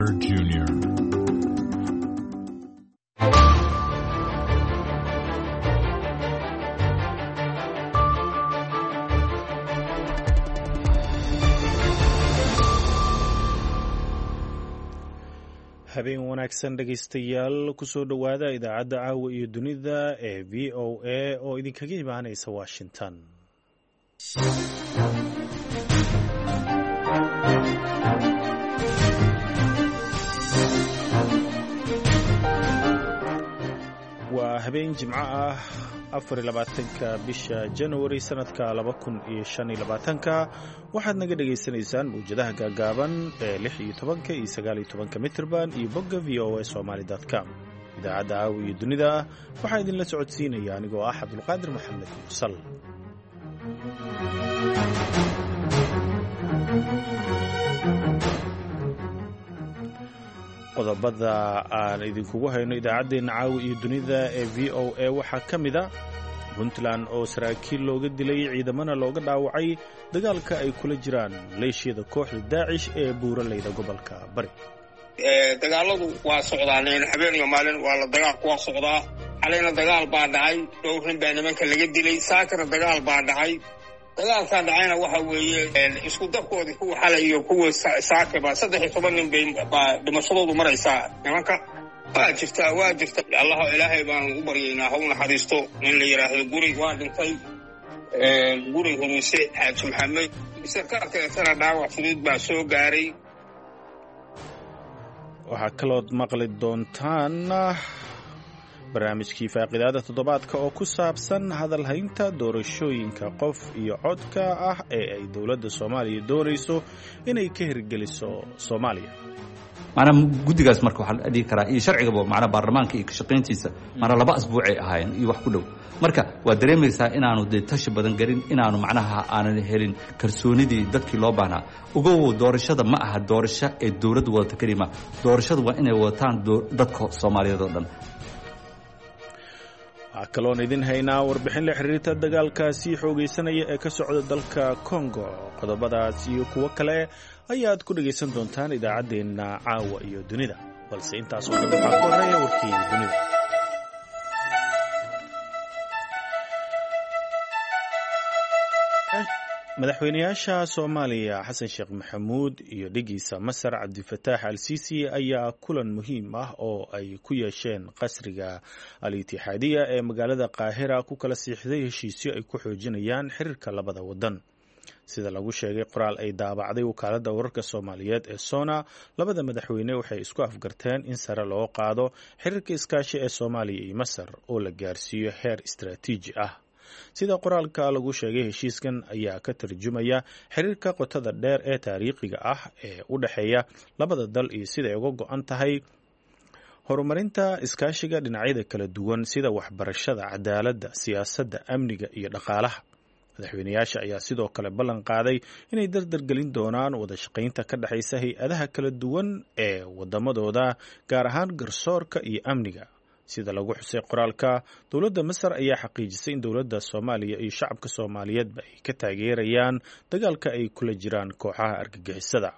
Jr. habeen wanaagsan dhegaystayaal kusoo dhowaada idaacadda caawa iyo dunida ee v o a oo idinkaga imaanaysa washington. waa habeen jimco ah 24 bisha January sanadka 2025 waxaad naga dhageysanaysaan mawjadaha gaagaaban ee 16 iyo 19 mitrban iyo bogga voasomali.com. idaacadda caawa iyo dunida waxaa idinla socodsiinaya anigoo ah Cabdulqaadir Maxamed Mursal. qodobada aan idinkugu hayno idaacadeena caawa iyo dunida ee v o a waxaa ka mid a puntland oo saraakiil looga dilay ciidamana looga dhaawacay dagaalka ay kula jiraan maleeshiyada kooxda daacish ee buuraleyda gobolka bari. dagaaladu waa socdaaneen habeen iyo maalin waa la dagaalku waa socdaa. xalayna dagaal baa dhacay, dhowr nin baa nimanka laga dilay. saakana dagaal baa dhacay. dagaalkan dhacayna waxa weeye isku dabkoodii kuwa xalay iyo kuwa saakaba 13 nin baa dhimashadoodu maraysaa. nimanka waa jirta allah ilaahay baan u baryaynaa ha u naxariisto. nin la yiraahdo guri waa dhintay, guri huruuse xaaji maxamed. sarkaalkeetana dhaawac fudud baa soo gaaray. waxaa kalood maqli doontaan barnaamijkii faaqidaada toddobaadka oo ku saabsan hadalhaynta doorashooyinka qof iyo codka ah ee ay dowladda Soomaaliya doonayso inay ka hirgeliso Soomaaliya. maana guddigaas marka waxa la dhigi karaa iyo sharciga maana baarlamaanka iyo ka shaqeyntiisa maana 2 asbuuc ay ahaayeen iyo wax ku dhow. marka waa dareemaysaa inaanu tashi badan garin, inaanu macnaha aanan helin kalsoonidii dadkii loo baahnaa. ugu doorashada ma aha doorasho ee dowladdu wadata kaliya, doorashadu waa inay wadataan dadka Soomaaliyeed oo dhan. waxaa kaloon idin haynaa warbixin la xiriirta dagaalkaasi xoogaysanaya ee ka socda dalka Congo. qodobadaas iyo kuwo kale ayaad ku dhagaysan doontaan idaacaddeenna caawa iyo dunida, balse intaas oo dhan waxaa ku horeeya warkii dunida. madaxweynayaasha Soomaaliya Xasan Sheekh Maxamuud iyo dhigiisa Masar Cabdifataax Al-Siisi ayaa kulan muhiim ah oo ay ku yeesheen qasriga Al-Ittixaadiya ee magaalada Qaahira ku kala siixday heshiisyo ay ku xoojinayaan xiriirka labada wadan. sida lagu sheegay qoraal ay daabacday wakaaladda wararka Soomaaliyeed ee Sona, labada madaxweyne waxay isku afgarteen in sare loo qaado xiriirka iskaashi ee Soomaaliya iyo Masar oo la gaarsiiyo heer istiraatiiji ah. sida qoraalka lagu sheegay heshiiskan ayaa ka tarjumaya xiriirka qotada dheer ee taariikhiga ah ee u dhaxeeya labada dal iyo sida ay uga go'an tahay horumarinta iskaashiga dhinacyada kala duwan sida waxbarashada, cadaaladda, siyaasadda, amniga iyo dhaqaalaha. madaxweynayaasha ayaa sidoo kale ballan qaaday inay dardargelin doonaan wada shaqaynta ka dhaxaysa hay-adaha kala duwan ee wadamadooda, gaar ahaan garsoorka iyo amniga. sida lagu xusay qoraalka, dowladda Masar ayaa xaqiijisay in dowladda Soomaaliya iyo shacabka Soomaaliyeedba ay ka taageerayaan dagaalka ay kula jiraan kooxaha argagixisada.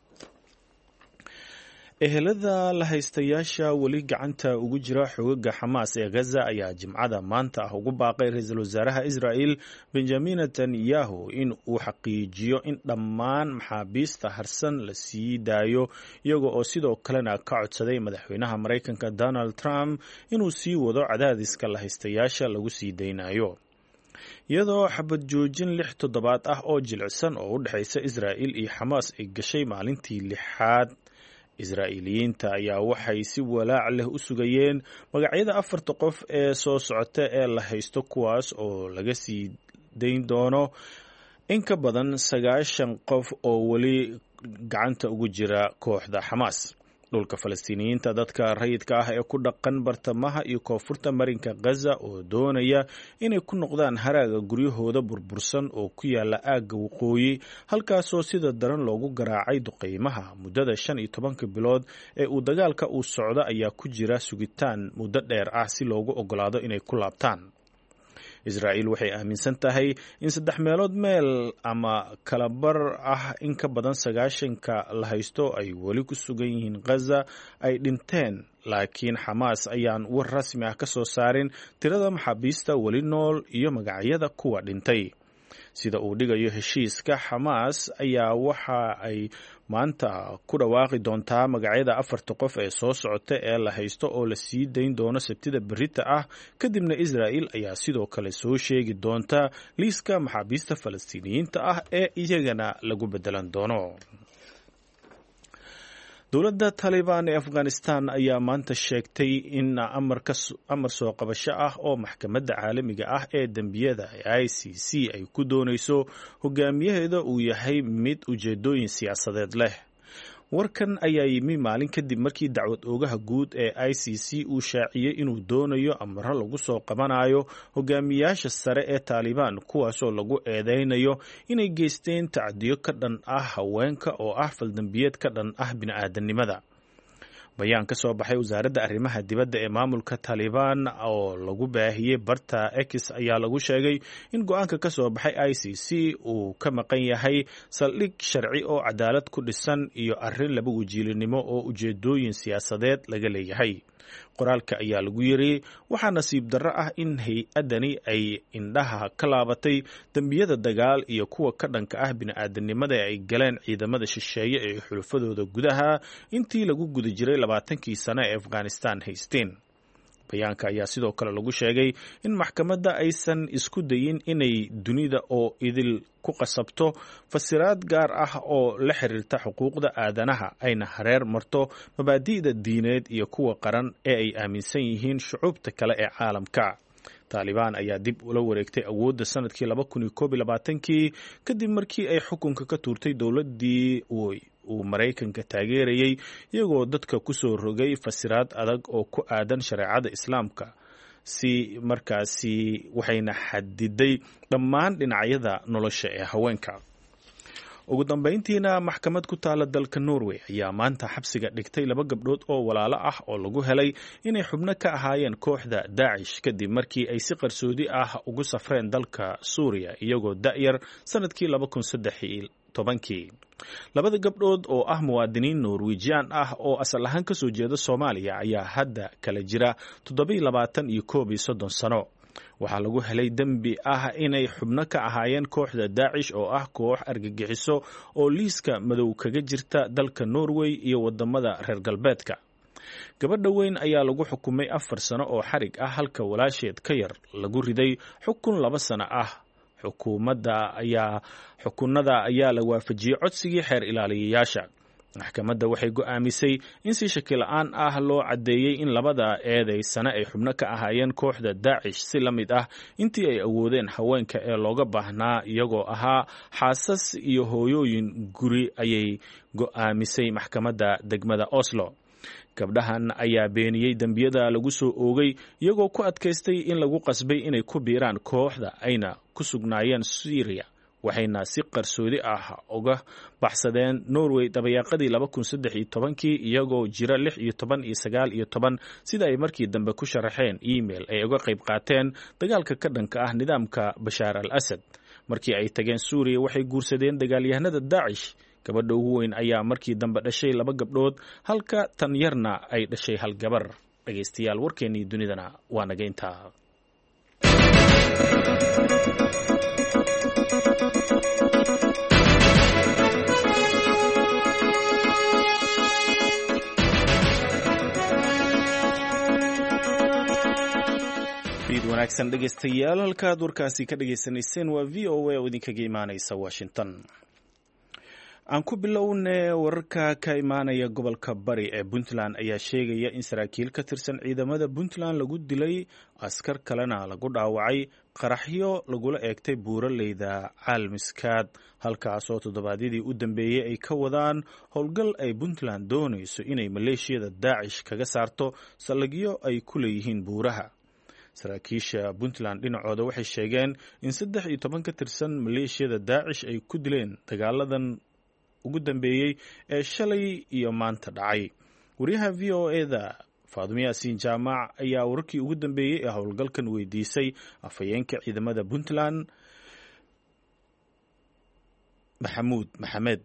ehelada la haystayaasha weli gacanta ugu jira xogaga Xamaas ee Gaza ayaa jimcada maanta ah ugu baaqay ra'iisul wasaaraha Israa'iil Benjamin Netanyahu in uu xaqiijiyo in dhammaan maxaabiista harsan la sii daayo, iyaga oo sidoo kalena ka codsaday madaxweynaha Mareykanka Donald Trump inuu sii wado cadaadiska la haystayaasha lagu sii daynayo. iyadoo xabad joojin 6 toddobaad ah oo jilicsan oo u dhaxaysa Israa'iil iyo Xamaas ay gashay maalintii 6aad, Israa'iiliyiinta ayaa waxay si walaac leh u sugayeen magacyada 4 qof ee soo socota ee la haysto, kuwaas oo laga sii dayn doono in ka badan 90 qof oo weli gacanta ugu jira kooxda Xamaas. dhulka Falastiiniyiinta, dadka rayidka ah ee ku dhaqan bartamaha iyo koonfurta marinka Gaza oo doonaya inay ku noqdaan haraaga guryahooda burbursan oo ku yaala aagga waqooyi, halkaasoo sida daran loogu garaacay duqeymaha muddada 15 bilood ee uu dagaalka uu socdo, ayaa ku jira sugitaan muddo dheer ah si loogu ogolaado inay ku laabtaan. israa'iil waxay aaminsan tahay in 3 meelood meel ama kalabar ah in ka badan 90 la haysto ay weli ku sugan yihiin Gaza ay dhinteen, laakiin Xamaas ayaan war rasmi ah ka soo saarin tirada maxaabiista weli nool iyo magacyada kuwa dhintay. Sida uu dhigayo heshiiska, Xamaas ayaa waxa ay maanta ku dhawaaqi doontaa magacyada 4 qof ee soo socota ee la haysto oo la sii dayn doono Sabtida berrita ah. Kadibna Israa'iil ayaa sidoo kale soo sheegi doonta liiska maxaabiista Falastiiniyiinta ah ee iyagana lagu bedelan doono. Dowladda Taliban ee Afghanistan ayaa maanta sheegtay in amar soo qabasho ah oo maxkamadda caalamiga ah ee dembiyada ICC ay ku doonayso hogaamiyaheeda uu yahay mid ujeedooyin siyaasadeed leh. Warkan ayaa yimi maalin kadib markii dacwad oogaha guud ee ICC uu shaaciyey inuu doonayo amaro lagu soo qabanayo hogaamiyaasha sare ee Taliban, kuwaasoo lagu eedeynayo inay geysteen tacdiyo ka dhan ah haweenka oo ah faldambiyeed ka dhan ah bini'aadanimada. Bayaan ka soo baxay wasaaradda arrimaha dibadda ee maamulka Taliban oo lagu baahiyey barta X ayaa lagu sheegay in go'aanka ka soo baxay ICC uu ka maqan yahay saldhig sharci oo cadaalad ku dhisan iyo arrin laba wajiilinimo oo ujeedooyin siyaasadeed laga leeyahay. Qoraalka ayaa lagu yiri waxaa nasiib darro ah in hay-adani ay indhaha ka laabatay dembiyada dagaal iyo kuwa ka dhanka ah bini'aadanimada ee ay galeen ciidamada shisheeye ee xulafadooda gudaha intii lagu guda jiray 20kii sano ee Afghanistan haysteen. Bayaanka ayaa sidoo kale lagu sheegay in maxkamadda aysan isku dayin inay dunida oo idil ku qasabto fasiraad gaar ah oo la xiriirta xuquuqda aadanaha, ayna hareer marto mabaadi'da diineed iyo kuwa qaran ee ay aaminsan yihiin shucuubta kale ee caalamka. Taliban ayaa dib ula wareegtay awoodda sanadkii 2021 kadib markii ay xukunka ka tuurtay dowladdii uu Maraykanka taageerayay, iyagoo dadka ku soo rogay fasiraad adag oo ku aadan shareecada Islaamka markaasi waxayna xadiday dhammaan dhinacyada nolosha ee haweenka. Ugu dambeyntiina, maxkamad ku taala dalka Norway ayaa maanta xabsiga dhigtay 2 gabdhood oo walaalo ah oo lagu helay inay xubno ka ahaayeen kooxda Daesh kadib markii ay si qarsoodi ah ugu safreen dalka Suuriya iyagoo da'yar sanadkii 2013. 2 gabdhood oo ah muwaadiniin Norwegian ah oo asal ahaan ka soo jeeda Soomaaliya ayaa hadda kala jira 27 iyo 31 sano. Waxaa lagu helay dembi ah inay xubno ka ahaayeen kooxda Daesh oo ah koox argagixiso oo liiska madow kaga jirta dalka Norway iyo wadamada reer galbeedka. Gabadha weyn ayaa lagu xukumay 4 sano oo xarig ah halka walaasheed ka yar lagu riday xukun 2 sano ah. xukunada ayaa la waafajiyey codsigii xeer ilaaliyayaasha. Maxkamadda waxay go'aamisay in si shaki la'aan ah loo caddeeyey in labada eedaysana ay xubno ka ahaayeen kooxda Daesh si la mid ah intii ay awoodeen haweenka ee looga baahnaa, iyagoo ahaa xaasas iyo hooyooyin guri, ayay go'aamisay maxkamadda degmada Oslo. Gabdhahan ayaa beeniyey dembiyada lagu soo oogay, iyagoo ku adkaystay in lagu qasbay inay ku biiraan kooxda ayna ku sugnaayeen Syria, waxayna si qarsoodi ah uga baxsadeen Norway dabayaaqadii 2013 iyagoo jira 16 iyo 19 sida ay markii dambe ku sharaxeen email ay uga qayb qaateen dagaalka ka dhanka ah nidaamka Bashar al-Assad. Markii ay tageen Suuriya waxay guursadeen dagaalyahanada Daesh. Gabadha ugu weyn ayaa markii dambe dhashay 2 gabdhood halka tan yarna ay dhashay 1 gabar. Dhageystayaal, warkeennii dunidana waa naga intaa. wanaagsan dhegeystayaal, halkaad warkaasi ka dhagaysanayseen waa VOA oo idinkaga imaanaysa Washington. Aan ku bilownay wararka ka imaanaya gobolka bari ee Puntland ayaa sheegaya in saraakiil ka tirsan ciidamada Puntland lagu dilay, askar kalena lagu dhaawacay qaraxyo lagula eegtay buuraleyda Caalmiskaad, halkaasoo toddobaadyadii u dambeeyey ay ka wadaan howlgal ay Puntland doonayso inay maleeshiyada Daacish kaga saarto saldhigyo ay ku leeyihiin buuraha. Saraakiisha Puntland dhinacooda waxay sheegeen in 13 ka tirsan maleeshiyada Daacish ay ku dileen dagaaladan ugu dambeeyey ee shalay iyo maanta dhacay. Wariyaha VOA-da faadumo yaasiin jaamac ayaa wararkii ugu dambeeyey ee howlgalkan weydiisay afhayeenka ciidamada puntland maxamuud maxamed.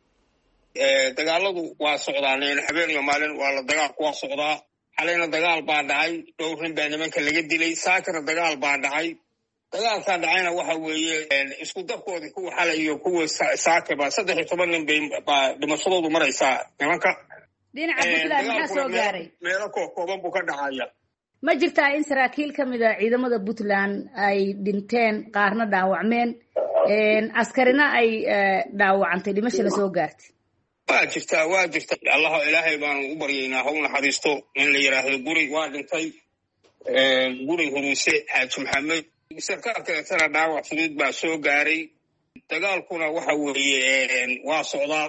dagaaladu waa socdaan habeen iyo maalin waa la dagaalku waa socdaa. xalayna dagaal baa dhacay, dhowr nin baa nimanka laga dilay. saakana dagaal baa dhacay. dagaalkaa dhacayna waxa weeye isku darkoodii kuwa xalay iyo kuwa saakaba 13 nin baa dhimashadoodu maraysaa nimanka. dhinaca puntland maxaa soo gaaray? meelo kooban buu ka dhacaya. ma jirtaa in saraakiil ka mid a ciidamada puntland ay dhinteen, qaarna dhaawacmeen, askarina ay dhaawacantay, dhimashana soo gaartay? waa jirta allah ilaahay baanu u baryaynaa ha u naxariisto. in la yidhaahdo guri waa dhintay, guri huruuse xaaji maxamed. sarkaal kaleetana dhaawac fudud baa soo gaaray. dagaalkuna waxa weeye waa socdaa.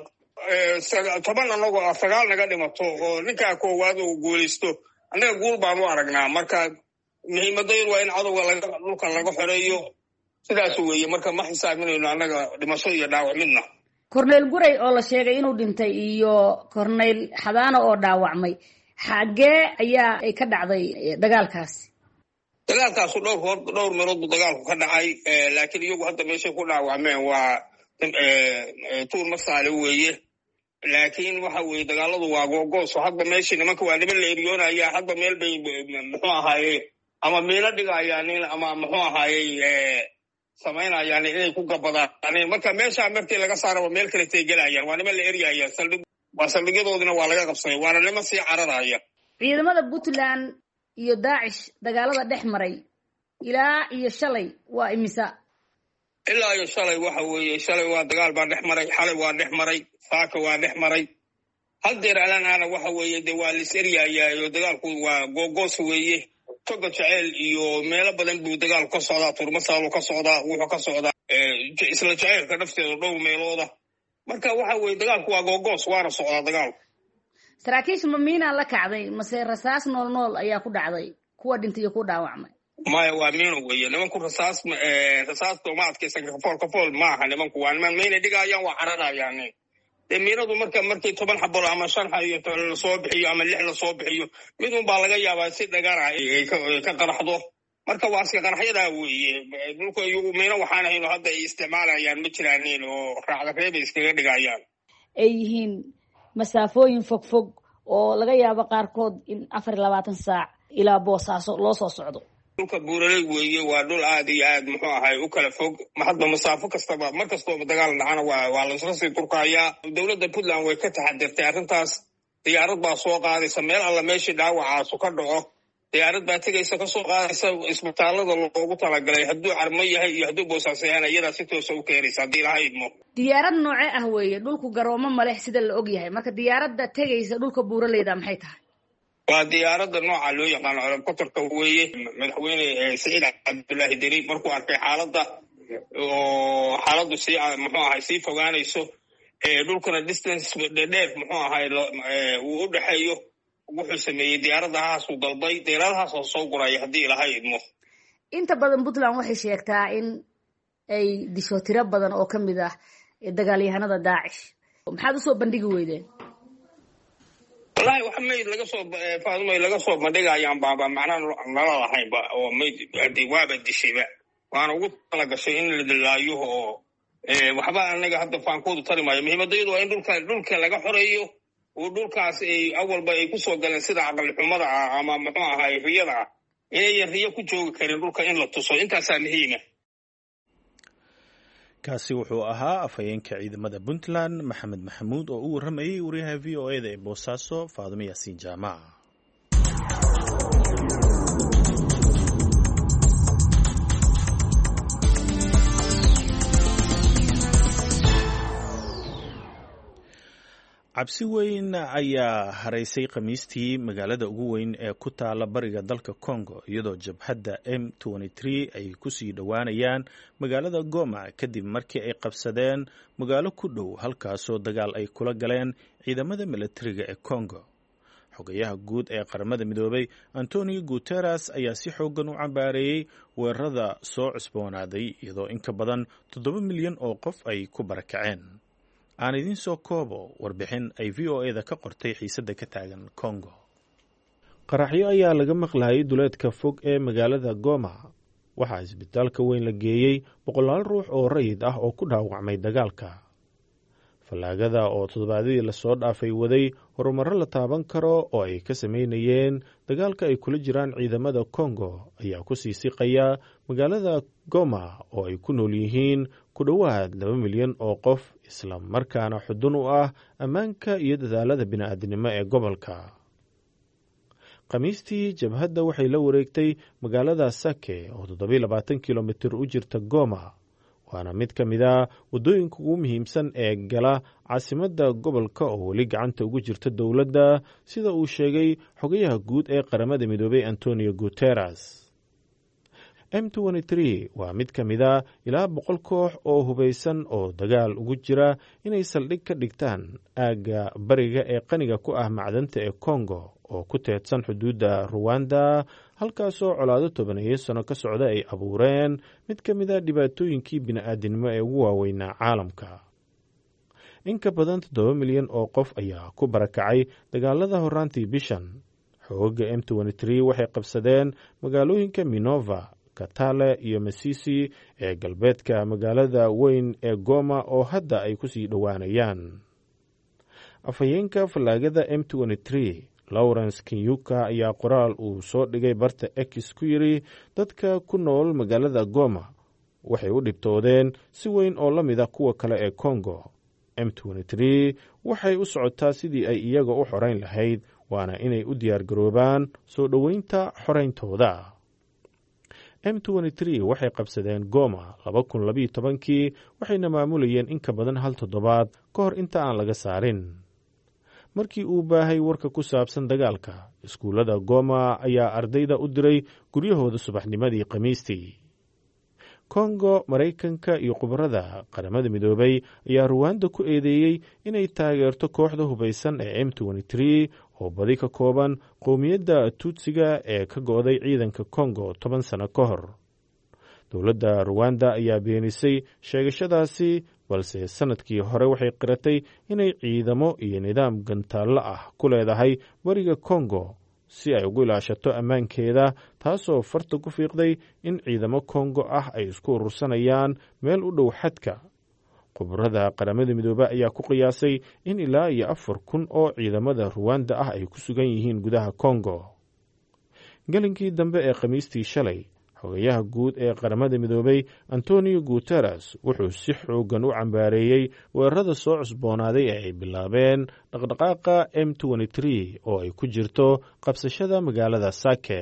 10 anagoo 9 naga dhimato oo ninkaa koowaad uu guulaysto annaga guul baanu aragnaa. marka muhiimadaydu waa in cadowga dhulka laga xoreeyo. sidaas weeye. marka ma xisaabinayno annaga dhimasho iyo dhaawac midna. korneyl guray oo la sheegay inuu dhintay iyo korneyl xadaano oo dhaawacmay, xaggee ayaa ay ka dhacday dagaalkaasi? dagaalkaasu dhowr meelood buu dagaalku ka dhacay, laakiin iyagu hadda meeshay ku dhaawacmeen waa tuur masaale weeye. laakiin waxa weeye dagaaladu waa googooso. hadda meeshii nimanka waa niman la eryoonaya. hadda meel bay muxuu ahaaye ama miino dhigayaan ama muxuu ahaaye samaynayaan inay ku gabadaan. marka meeshaa markii laga saaraba meel kale tay gelayaan. waa niman la eryaya. saldhigyadoodina waa laga qabsaday. waana niman sii cararaya. ciidamada puntland iyo daacish dagaalada dhex maray ilaa iyo shalay waa imisa? ilaa iyo shalay waxa weeye shalay waa dagaal baa dhex maray, xalay waa dhex maray, saaka waa dhex maray. haddeer alanaana waxa weeye dee waa lis eryayaa. dagaalku waa googoos weeye. toga jaceyl iyo meelo badan buu dagaalku ka socdaa. turmasaalu ka socdaa, wuxuu ka socdaa isla jaceylka dhafteeda dhowr meelooda. marka waxa weeye dagaalku waa googoos, waana socdaa dagaalku. saraakiisha ma miinaa la kacday mase rasaas nool ayaa ku dhacday kuwa dhintay iyo ku dhaawacmay? maya waa miino weeye. nimanku rasaasta uma adkaysan. kafool maaha. nimanku waa niman miina dhigayaan, waa cararayaan. dee miinadu markii 10 xabalo ama 5 lasoo bixiyo ama 6 lasoo bixiyo, midun baa laga yaabaa si dhagara ay ka qaraxdo. marka waa iska qaraxyadaa weeye. dhulka iyagu miino waxaan ahayno hadda ay isticmaalayaan ma jiraanin oo raacda reebay iskaga dhigayaan. ay yihiin masaafooyin fogfog oo laga yaabo qaarkood in 24 saac ilaa Boosaaso loo soo socdo. dhulka buuraley weeye. waa dhul aad iyo aad muxuu ahay u kala fog. hadda masaafo kastaba mar kastoo dagaal dhacana waa la isla sii durkayaa. dowladda puntland way ka taxadirtay arrintaas. diyaarad baa soo qaadaysa meel alla meeshii dhaawacaasu ka dhaco. diyaarad baa tegaysa ka soo qaadaysa isbitaalada loogu talagalay. hadduu carmo yahay iyo hadduu boosaaso yahay iyadaa si toosa u keenaysa haddii ilaha idmo. diyaarad noocee ah weeye? dhulku garoomo maleh sida la og yahay. marka diyaaradda tegaysa dhulka buuraleyda maxay tahay? waa diyaaradda nooca loo yaqaano helicopterka weeye. madaxweyne Saciid Cabdullaahi Deni markuu arkay xaaladda oo xaaladdu muxuu ahay sii fogaanayso, dhulkana distance dheer muxuu ahay uu u dhexeeyo, wuxuu sameeyey diyaaradahaasuu dalbay. diyaaradahaasoo soo guraya haddii ilaha idmo. inta badan puntland waxay sheegtaa in ay disho tiro badan oo ka mid ah dagaalyahanada daacish. maxaad usoo bandhigi weydeen? wallahi wax mayd faadumay laga soo bandhigayaan baaba macnaa nala lahaynba oo mayd waaba dishayba. waana ugu talagashay in la dilaayo oo waxba anaga hadda faankoodu tari maayo. muhiimadaydu waa in dhulka laga xoreeyo oo dhulkaas awalba ay kusoo galeen sida aqal xumada ah ama muxuu ahay riyada ah inayan riyo ku joogi karin dhulka in la tuso. intaasaa muhiima. kaasi wuxuu ahaa afhayeenka ciidamada puntland maxamed maxamuud oo u warramayay wariyaha v o eda ee boosaaso faadumo yaasiin jaamac. cabsi weyn ayaa haraysay khamiistii magaalada ugu weyn ee ku taala bariga dalka Congo, iyadoo jabhadda M23 ay kusii dhowaanayaan magaalada Goma kadib markii ay qabsadeen magaalo ku dhow halkaasoo dagaal ay kula galeen ciidamada milatariga ee Congo. xogayaha guud ee qaramada midoobay Antonio Guterres ayaa si xoogan u cambaareeyay weerarada soo cusboonaaday, iyadoo in ka badan 7 milyan oo qof ay ku barakaceen. aan idiin soo koobo warbixin ay v o eda ka qortay xiisadda ka taagan Congo. qaraxyo ayaa laga maqlayay duleedka fog ee magaalada Goma. waxaa isbitaalka weyn la geeyey 100 ruux oo rayid ah oo ku dhaawacmay dagaalka. fallaagada oo toddobaadii la soo dhaafay waday horumarro la taaban karo oo ay ka sameynayeen dagaalka ay kula jiraan ciidamada Congo ayaa ku sii siqaya magaalada Goma oo ay ku nool yihiin ku dhowaad 2 milyan oo qof, isla markaana xudun u ah ammaanka iyo dadaalada bini'aadanimo ee gobolka. Khamiistii jabhadda waxay la wareegtay magaalada Sake oo 27 kilomitir u jirta Goma, waana mid ka mid ah waddooyinka ugu muhiimsan ee gala caasimadda gobolka oo weli gacanta ugu jirta dowladda, sida uu sheegay xogayaha guud ee qaramada midoobay Antonio Guterres. M23 waa mid ka mid ah ilaa 100 koox oo hubaysan oo dagaal ugu jira inay saldhig ka dhigtaan aagga bariga ee qaniga ku ah macdanta ee Congo oo ku teedsan xuduudda Rwanda, halkaasoo colaado 10 sano ka socda ay abuureen mid ka mid ah dhibaatooyinkii bini'aadanimo ee ugu waaweynaa caalamka. in ka badan 7 milyan oo qof ayaa ku barakacay dagaalada horaantii bishan. xoogga M23 waxay qabsadeen magaalooyinka Minova, Katale iyo Masisi ee galbeedka magaalada weyn ee Goma oo hadda ay ku sii dhowaanayaan. afhayeenka fallaagada M23 Lawrence Kinyuka ayaa qoraal uu soo dhigay barta X ku yiri dadka ku nool magaalada Goma waxay u dhibtoodeen si weyn oo la mid ah kuwa kale ee Congo. M23 waxay u socotaa sidii ay iyaga u xoreyn lahayd, waana inay u diyaar garoobaan soo dhoweynta xoreyntooda. M23 waxay qabsadeen Goma 2012kii, waxayna maamulayeen in ka badan 1 toddobaad ka hor inta aan laga saarin. markii uu baahay warka ku saabsan dagaalka, iskuullada Goma ayaa ardayda u diray guryahooda subaxnimadii Khamiistii. Congo, Maraykanka iyo khubarada qaramada midoobay ayaa Rwanda ku eedeeyey inay taageerto kooxda hubaysan ee M23 oo badi ka kooban qowmiyadda Tutsiga ee ka go'day ciidanka Congo 10 sano ka hor. dowladda Rwanda ayaa beenisay sheegashadaasi, balse sanadkii hore waxay qiratay inay ciidamo iyo nidaam gantaallo ah ku leedahay bariga Congo si ay ugu ilaashato ammaankeeda, taasoo farta ku fiiqday in ciidamo Congo ah ay isku urursanayaan meel u dhow xadka. khubarada qaramada midoobay ayaa ku qiyaasay in ilaa 4,000 oo ciidamada Rwanda ah ay ku sugan yihiin gudaha Congo. galinkii dambe ee Khamiistii shalay, xogayaha guud ee qaramada midoobay Antonio Guterres wuxuu si xoogan u cambaareeyey weerarada soo cusboonaaday ee ay bilaabeen dhaqdhaqaaqa M23 oo ay ku jirto qabsashada magaalada Sake.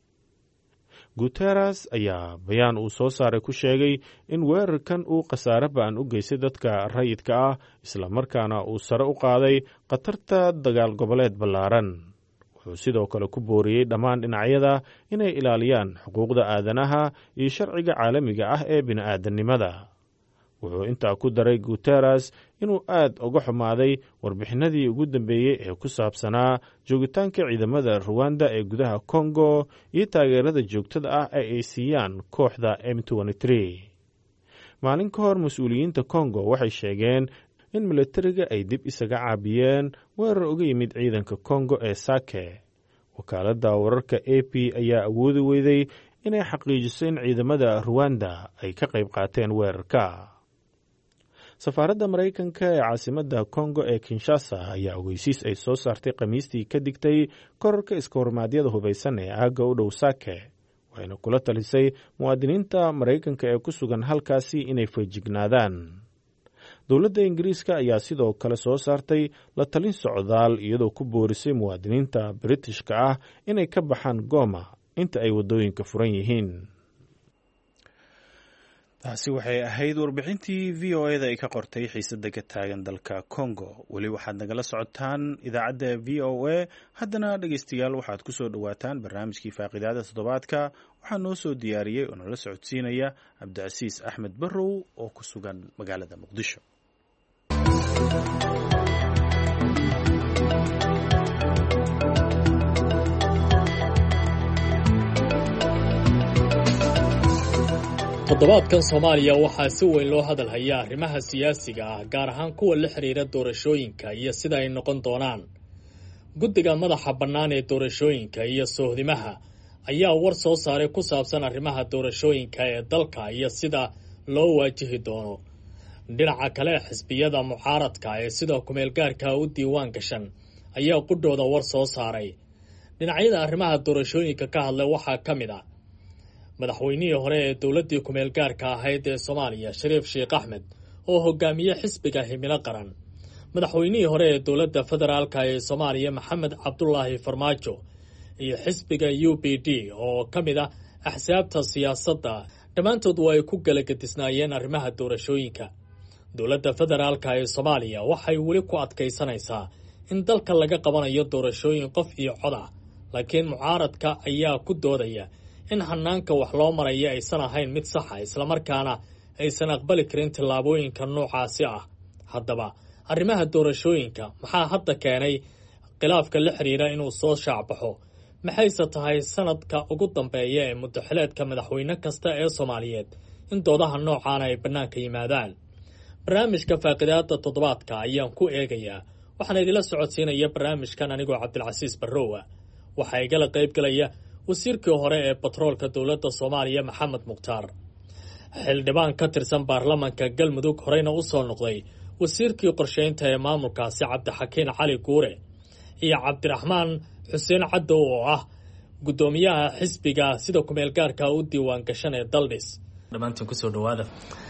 Guterres ayaa bayaan uu soo saaray ku sheegay in weerarkan uu khasaare ba'an u geystay dadka rayidka ah, isla markaana uu sare u qaaday khatarta dagaal goboleed ballaaran. wuxuu sidoo kale ku booriyey dhammaan dhinacyada inay ilaaliyaan xuquuqda aadanaha iyo sharciga caalamiga ah ee bini'aadanimada. wuxuu intaa ku daray Guterres inuu aad uga xumaaday warbixinadii ugu dambeeyey ee ku saabsanaa joogitaanka ciidamada Rwanda ee gudaha Congo iyo taageerada joogtada ah ee ay siiyaan kooxda M23. maalin ka hor, mas-uuliyiinta Congo waxay sheegeen in militariga ay dib isaga caabiyeen weerar uga yimid ciidanka Congo ee Sake. wakaaladda wararka AP ayaa awoodi weyday inay xaqiijiso in ciidamada Rwanda ay ka qayb qaateen weerarka. safaaradda Maraykanka ee caasimadda Congo ee Kinshasa ayaa ogeysiis ay soo saartay Khamiistii ka digtay korarka iska hormaadyada hubaysan ee aagga u dhow Sake, waxayna kula talisay muwaadiniinta Maraykanka ee ku sugan halkaasi inay feejignaadaan. dowladda Ingiriiska ayaa sidoo kale soo saartay la talin socdaal iyadoo ku boorisay muwaadiniinta Britishka ah inay ka baxaan Goma inta ay waddooyinka furan yihiin. taasi waxay ahayd warbixintii VOA-da ay ka qortay xiisadda ka taagan dalka Congo. weli waxaad nagala socotaan idaacadda VOA. haddana dhegaystayaal waxaad ku soo dhowaataan barnaamijkii faaqidaada toddobaadka. waxaa noo soo diyaariyey oo nala socodsiinaya Cabdicasiis Axmed Barrow oo ku sugan magaalada Muqdisho. toddobaadkan Soomaaliya waxaa si weyn loo hadal hayaa arrimaha siyaasiga ah, gaar ahaan kuwa la xiriira doorashooyinka iyo sida ay noqon doonaan. guddiga madaxa bannaan ee doorashooyinka iyo soohdimaha ayaa war soo saaray ku saabsan arrimaha doorashooyinka ee dalka iyo sida loo waajihi doono. dhinaca kale xisbiyada mucaaradka ee sida kumeelgaarka u diiwaan gashan ayaa qudhooda war soo saaray. dhinacyada arrimaha doorashooyinka ka hadlay waxaa ka mid ah madaxweynihii hore ee dowladdii kumeelgaarka ahayd ee Soomaaliya Shariif Sheekh Axmed oo hogaamiye xisbiga Himilo Qaran, madaxweynihii hore ee dowladda federaalka ee Soomaaliya Maxamed Cabdullaahi Farmaajo iyo xisbiga UPD oo ka mid ah axsaabta siyaasadda. dhammaantood waa ay ku galagadisnaayeen arrimaha doorashooyinka. dowladda federaalka ee Soomaaliya waxay weli ku adkaysanaysaa in dalka laga qabanayo doorashooyin qof iyo cod ah, laakiin mucaaradka ayaa ku doodaya in hanaanka wax loo maraya aysan ahayn mid sax ah, islamarkaana aysan aqbali karin tillaabooyinka noocaasi ah. haddaba arrimaha doorashooyinka maxaa hadda keenay khilaafka la xiriira inuu soo shaacbaxo? maxayse tahay sanadka ugu dambeeya ee muddaxileedka madaxweyne kasta ee Soomaaliyeed in doodaha noocaana ay bannaanka yimaadaan? barnaamijka faaqidaada toddobaadka ayaan ku eegayaa, waxaana idila socodsiinaya barnaamijkan anigoo Cabdilcasiis Barrowa. waxaa igala qaybgalaya wasiirkii hore ee batroolka dowladda Soomaaliya Maxamed Mukhtaar, xildhibaan ka tirsan baarlamaanka Galmudug horeyna u soo noqday wasiirkii qorsheynta ee maamulkaasi Cabdixakiin Cali Guure, iyo Cabdiraxmaan Xuseen Cadow oo ah gudoomiyaha xisbiga sida kumeelgaarka u diiwaan gashan ee Daldhis. dhammaantiin kusoo dhawaada.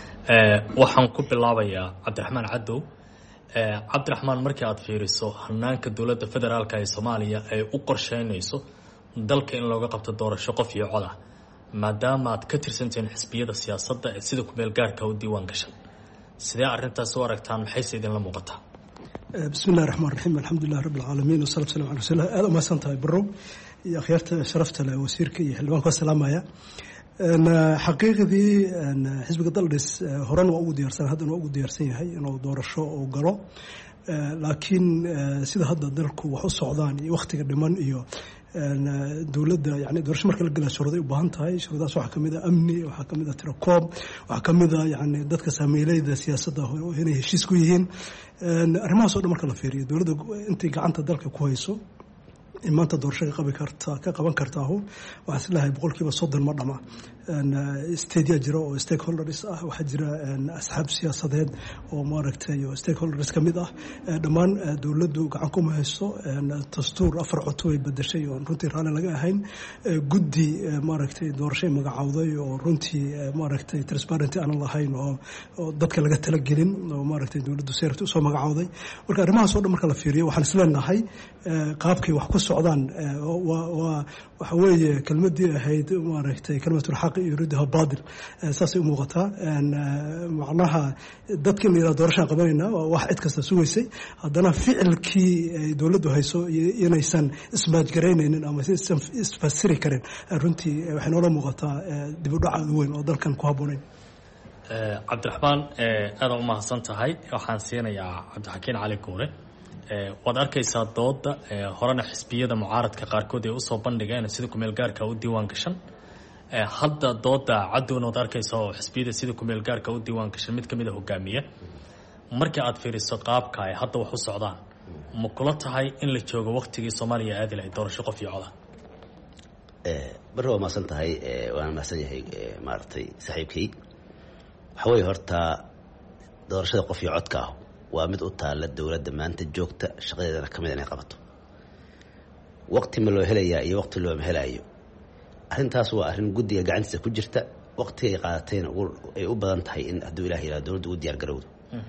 waxaan ku bilaabayaa Cabdiraxmaan Cadow. Cabdiraxmaan, markii aad fiiriso hanaanka dowladda federaalka ee Soomaaliya ay u qorsheynayso dalka in looga qabto doorasho qof iyo cod ah, maadaama aad ka tirsantiin xisbiyada siyaasadda ee sida kumeelgaarka u diiwaan gashan, sidee arrintaas u aragtaan? maxayse idinla muuqataa? bismillahi raxmaan raxiim, alxamdulilahi rabbi alcaalamiin, wasalatu wasalam ala rasuulillah. aada umahadsan tahay Barrow iyo akhyaarta sharafta leh, wasiirka iyo xildhibaanka waa salaamaya. xaqiiqdii xisbiga Daldhis horena waa ugu diyaarsan, haddana waa ugu diyaarsan yahay inuu doorasho uu galo. laakiin sida hadda dalku wax u socdaan iyo wakhtiga dhiman iyo dowladda yani doorasho marka la galaa shuruuday u baahan tahay. shuruudaas waxaa kamid ah amni, waxaa kamid ah tirakoob, waxaa kamid ah yani dadka saameyleyda siyaasadda inay heshiis ku yihiin. arrimahaas oo dhan marka la fiiriyo dowladda intay gacanta dalka ku hayso in maanta doorasho ka qaban kartaahu waxaan islahay 30% ma dhama. stadia jira oo stakeholders ah, waxaa jira asxaab siyaasadeed oo maaragtay oo stakeholders ka mid ah. dhammaan dowladdu gacan kuma hayso. dastuur 4 cutub ay bedeshay oo runtii raalli laga ahayn. guddi maaragtay doorasho magacawday oo runtii maaragtay transparency aan lahayn oo dadka laga talagelin oo maaragtay dowladdu seertu soo magacawday. marka arrimahaas oo dhan marka la fiiriyo waxaan isleenahay qaabkii wax ku socdaan waxa weeye kelmadii ahayd maaragtay kelmatul xaq yuriiduha baadil, saasay u muuqataa. macnaha dadka in la yidhahdo doorashaan qabanayna waa wax cid kasta sugaysay, haddana ficilkii ay dowladdu hayso inaysan ismaajgaraynaynin ama isan isfasiri karin, runtii waxay noola muuqataa dib u dhac aad u weyn oo dalkan ku habboonayn. Cabdiraxmaan, aada u mahadsan tahay. waxaan siinayaa Cabdixakiin Cali Guure. waad arkaysaa dooda horena xisbiyada mucaaradka qaarkood ay usoo bandhigeen sida kumeelgaarka u diiwaan gashan. hadda dooda Cadowna waad arkaysaa oo xisbiyada sida kumeelgaarka u diiwaan gashan mid kamid ah hogaamiye. markii aad fiiriso qaabka ay hadda wax u socdaan, ma kula tahay in la joogo waqtigii Soomaaliya aadi lahayd doorasho qof iyo cod ah? Barrow waa mahadsan tahay. waana mahadsan yahay maaragtay saaxiibkay. waxa weeye horta doorashada qof iyo codka ah waa mid u taala dowladda maanta joogta, shaqadeedana ka mid inay qabato. waqti ma loo helayaa iyo waqti looma helaayo, arrintaas waa arrin guddiga gacantiisa ku jirta. waqti ay qaadatayna ay u badan tahay in hadduu ilaah yidhahdo dowladda ugu diyaar garowdo.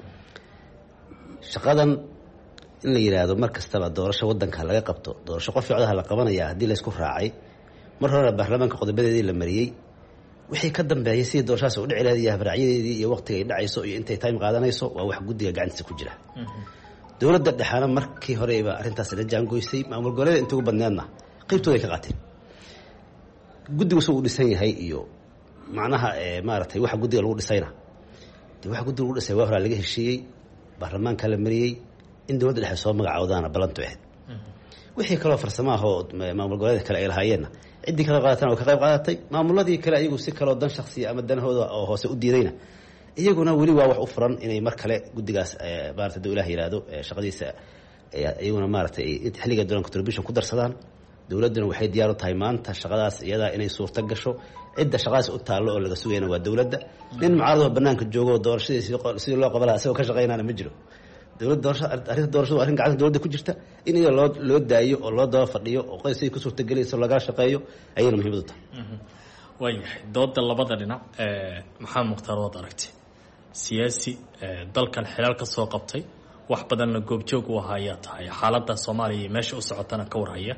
shaqadan in la yidhaahdo mar kastaba doorasho waddanka laga qabto, doorasho qof iyo codaha la qabanayaa haddii laysku raacay. mar hore baarlamaanka qodobadeedii la mariyey, wixii ka dambeeyay sidii doorashadaas u dhici lahayd iyo habracyadeedii iyo waqtiga ay dhacayso iyo intay time qaadanayso waa wax guddiga gacantiisa ku jira. dowladda dhexaana markii horeyba arrintaas la jaangoysay, maamul goboleeda inta ugu badneedna qaybtooda ay ka qaateen. guddigu soo u dhisan yahay iyo macnaha maaragtay waxa guddiga lagu dhisayna dee waxa guddiga lagu dhisay waa horaa laga heshiiyey, baarlamaanka la mariyey, in dowladda dhexe soo magacawdaana ballantu ahayd. wixii kaloo farsamaha oo maamul goboleeda kale ay lahaayeenna ciddii kala qaadatana oo ka qayb qaadatay. maamuladii kale ayagu si kaloo dan shakhsiya ama danahooda oo hoose u diidayna iyaguna weli waa wax u furan inay mar kale guddigaas maarata hadduu ilaah yidhaahdo shaqadiisa iyaguna maaragtay xilliga doonaan contribution ku darsadaan. dowladduna waxay diyaar u tahay maanta shaqadaas iyadaa inay suurto gasho. cidda shaqadaas u taallo oo laga sugayna waa dowladda. nin mucaaradoo bannaanka joogo oo doorashadii sidii loo qaban lahaa isagoo ka shaqaynaana ma jiro. arrinta doorashadu arrin gacanta dowladda ku jirta in iyada loo daayo oo loo daba fadhiyo oo qoyskii ku suurtagelayso lagala shaqeeyo ayayna muhiimad u tahay. waayahay dooda labada dhinac maxamed mukhtaar waad aragtay siyaasi dalkan xilaal ka soo qabtay wax badanna goobjoog u ahaa ayaa tahay xaaladda soomaaliya iyo meesha u socotana ka warhaya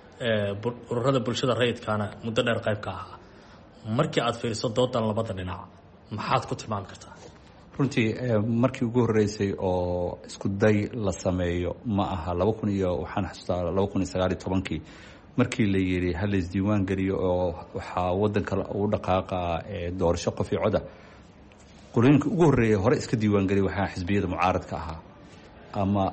ururada bulshada rayidkaana muddo dheer qayb ka ahaa. markii aad fiiriso doodan labada dhinac maxaad ku tilmaami kartaa? runtii markii ugu horreysay oo isku day la sameeyo ma aha waxaan xasuustaa 2019 markii la yidhi ha la isdiiwaan geliyo oo waxaa waddanka u dhaqaaqa doorasho qof iyo coda. qolooyinka ugu horreeya hore iska diiwaan geliya waxaa xisbiyada mucaaradka ahaa ama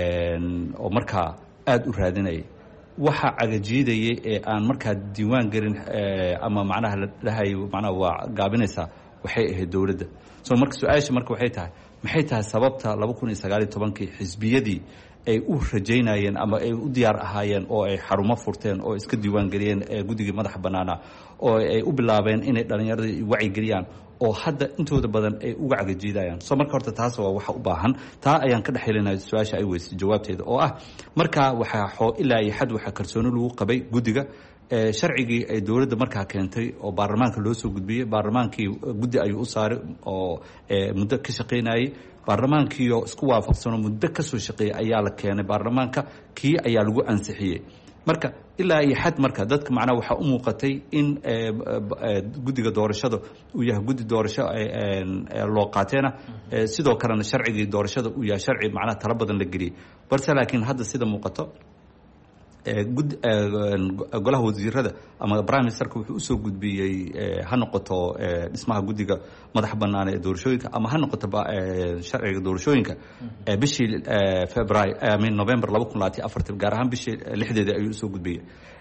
oo markaa aada u raadinayay. waxaa cagajiidayay ee aan markaa diiwaan gelin ama macnaha la dhahayo macnaha waa gaabinaysaa waxay ahayd dowladda. so marka su-aasha marka waxay tahay maxay tahay sababta 2019 xisbiyadii ay u rajaynayeen ama ay u diyaar ahaayeen oo ay xarumo furteen oo iska diiwaan geliyeen guddigii madaxa bannaana oo ay u bilaabeen inay dhallinyarada wacyigeliyaan oo hadda intooda badan ay uga cagajiidayaan. so marka horta taas waa waxa u baahan taa ayaan ka dhexelinaya su-aasha ay weysay jawaabteeda oo ah markaa waxaa ilaa iyo xad waxaa kalsooni lagu qabay guddiga sharcigii ay dowladda markaa keentay oo baarlamaanka loo soo gudbiyey. baarlamaankii guddi ayuu u saaray oo muddo ka shaqaynayay. baarlamaankiioo isku waafaqsanoo muddo ka soo shaqeeyay ayaa la keenay baarlamaanka kii ayaa lagu ansixiyey. marka ilaa iyo xad marka dadka macnaha waxaa u muuqatay in guddiga doorashada uu yahay guddi doorasho loo qaateena sidoo kalena sharcigii doorashada uu yahay sharci macnaha talo badan la geliyey. balse laakiin hadda sida muuqato golaha wasiirada ama prime ministerka wuxuu usoo gudbiyey ha noqoto dhismaha guddiga madaxa bannaan ee doorashooyinka ama ha noqoto sharciga doorashooyinka bishii November 2024 gaar ahaan bishii 6 ayuu usoo gudbiyey.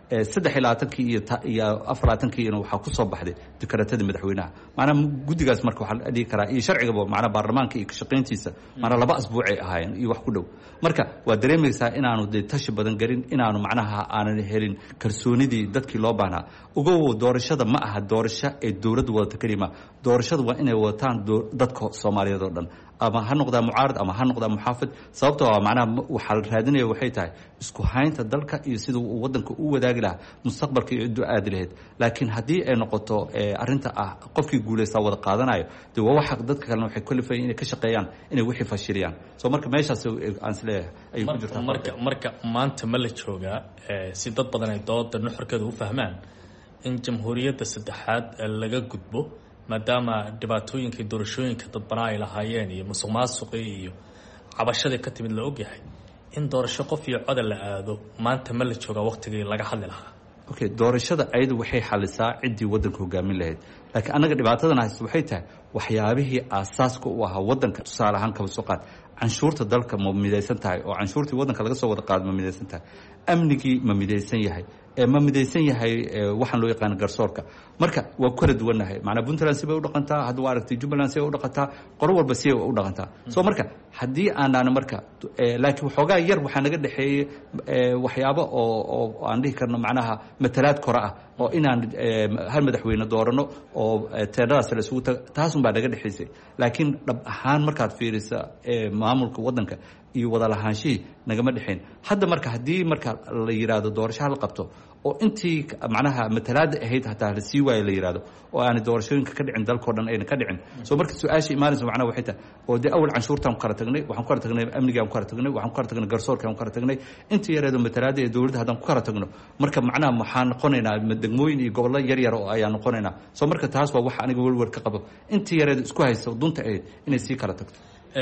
23 iyo 24 waxaa ku soo baxday dekreetada madaxweynaha. macnaha guddigaas marka waxaa la dhigi karaa iyo sharcigaba macnaha baarlamaanka iyo ka shaqayntiisa macnaha 2 asbuuc ay ahaayeen iyo wax ku dhow. marka waa dareemaysaa inaanu tashi badan garin inaanu macnaha aanan helin kalsoonidii dadkii loo baahnaa. ugow doorashada ma aha doorasho ee dowladdu wadata kelima. doorashadu waa inay wataan dadka Soomaaliyeed oo dhan ama ha noqdaa mucaarad ama ha noqdaa muxaafid. sababtoo ah macnaha waxaa la raadinaya waxay tahay isku haynta dalka iyo sida uu waddanka u wadaagi lahaa mustaqbalka iyo ciddu aadi lahayd. laakiin haddii ay noqoto arrinta ah qofkii guulaysta wada qaadanayo dee waa waxa dadka kalena waxay kalifayeen inay ka shaqeeyaan inay wixii fashiliyaan. so marka meeshaas aan isleeyahay ayay ku jirtaa. marka maanta ma la joogaa si dad badan ay dooda nuxurkeeda u fahmaan in jamhuuriyadda saddexaad laga gudbo maadaama dhibaatooyinkii doorashooyinka dadbanaa ay lahaayeen iyo musuq maasuqii iyo cabashadii ka timid la ogyahay in doorasho qof iyo coda la aado maanta ma la joogaa waqtigii laga hadli lahaa? okay doorashada ayadu waxay xalisaa ciddii waddanka hogaamin lahayd. laakiin annaga dhibaatadan haysta waxay tahay waxyaabihii aasaaska u ahaa waddanka. tusaale ahaan kaba soo qaad canshuurta dalka ma midaysan tahay oo canshuurtii waddanka laga soo wada qaado ma midaysan tahay. amnigii ma midaysan yahay ma midaysan yahay waxaan loo yaqaan garsoorka. marka waa ku kala duwannahay macnaa puntland si bay u dhaqantaa hadda waa aragtay jubbaland si bay u dhaqantaa qolo walba si bay u dhaqantaa. so marka haddii aanaan marka laakiin waxoogaa yar waxaa naga dhexeeyey waxyaabo oo aan dhihi karno macnaha matalaad kore ah oo inaan hal madaxweyne doorano oo teedadaas la isugu tago taasun baa naga dhexaysay. laakiin dhab ahaan markaad fiirisa maamulka waddanka iyo wada lahaanshihii nagama dhexayn. hadda marka haddii marka la yidhaahdo doorasho la qabto oo intii macnaha matalaada ahayd hataa la sii waayo la yidhaahdo oo aanay doorashooyinka ka dhicin dalkao dhan ayna ka dhicin. so marka su-aasha imaanaysa macnaha waxay tahay oo dee awal canshuurtaan ku kala tagnay waxaan ku kala tagnay amnigaan ku kala tagnay waxaan ku kala tagnay garsoorkaan ku kala tagnay intii yareedo matalaada ee dowladda haddaan ku kala tagno marka macnaha waxaan noqonaynaa degmooyin iyo gobollo yar yar oo ayaan noqonaynaa. so marka taas waa wax aniga welwel ka qabo intii yareedo isku haysto dunta ahayd inay sii kala tagto.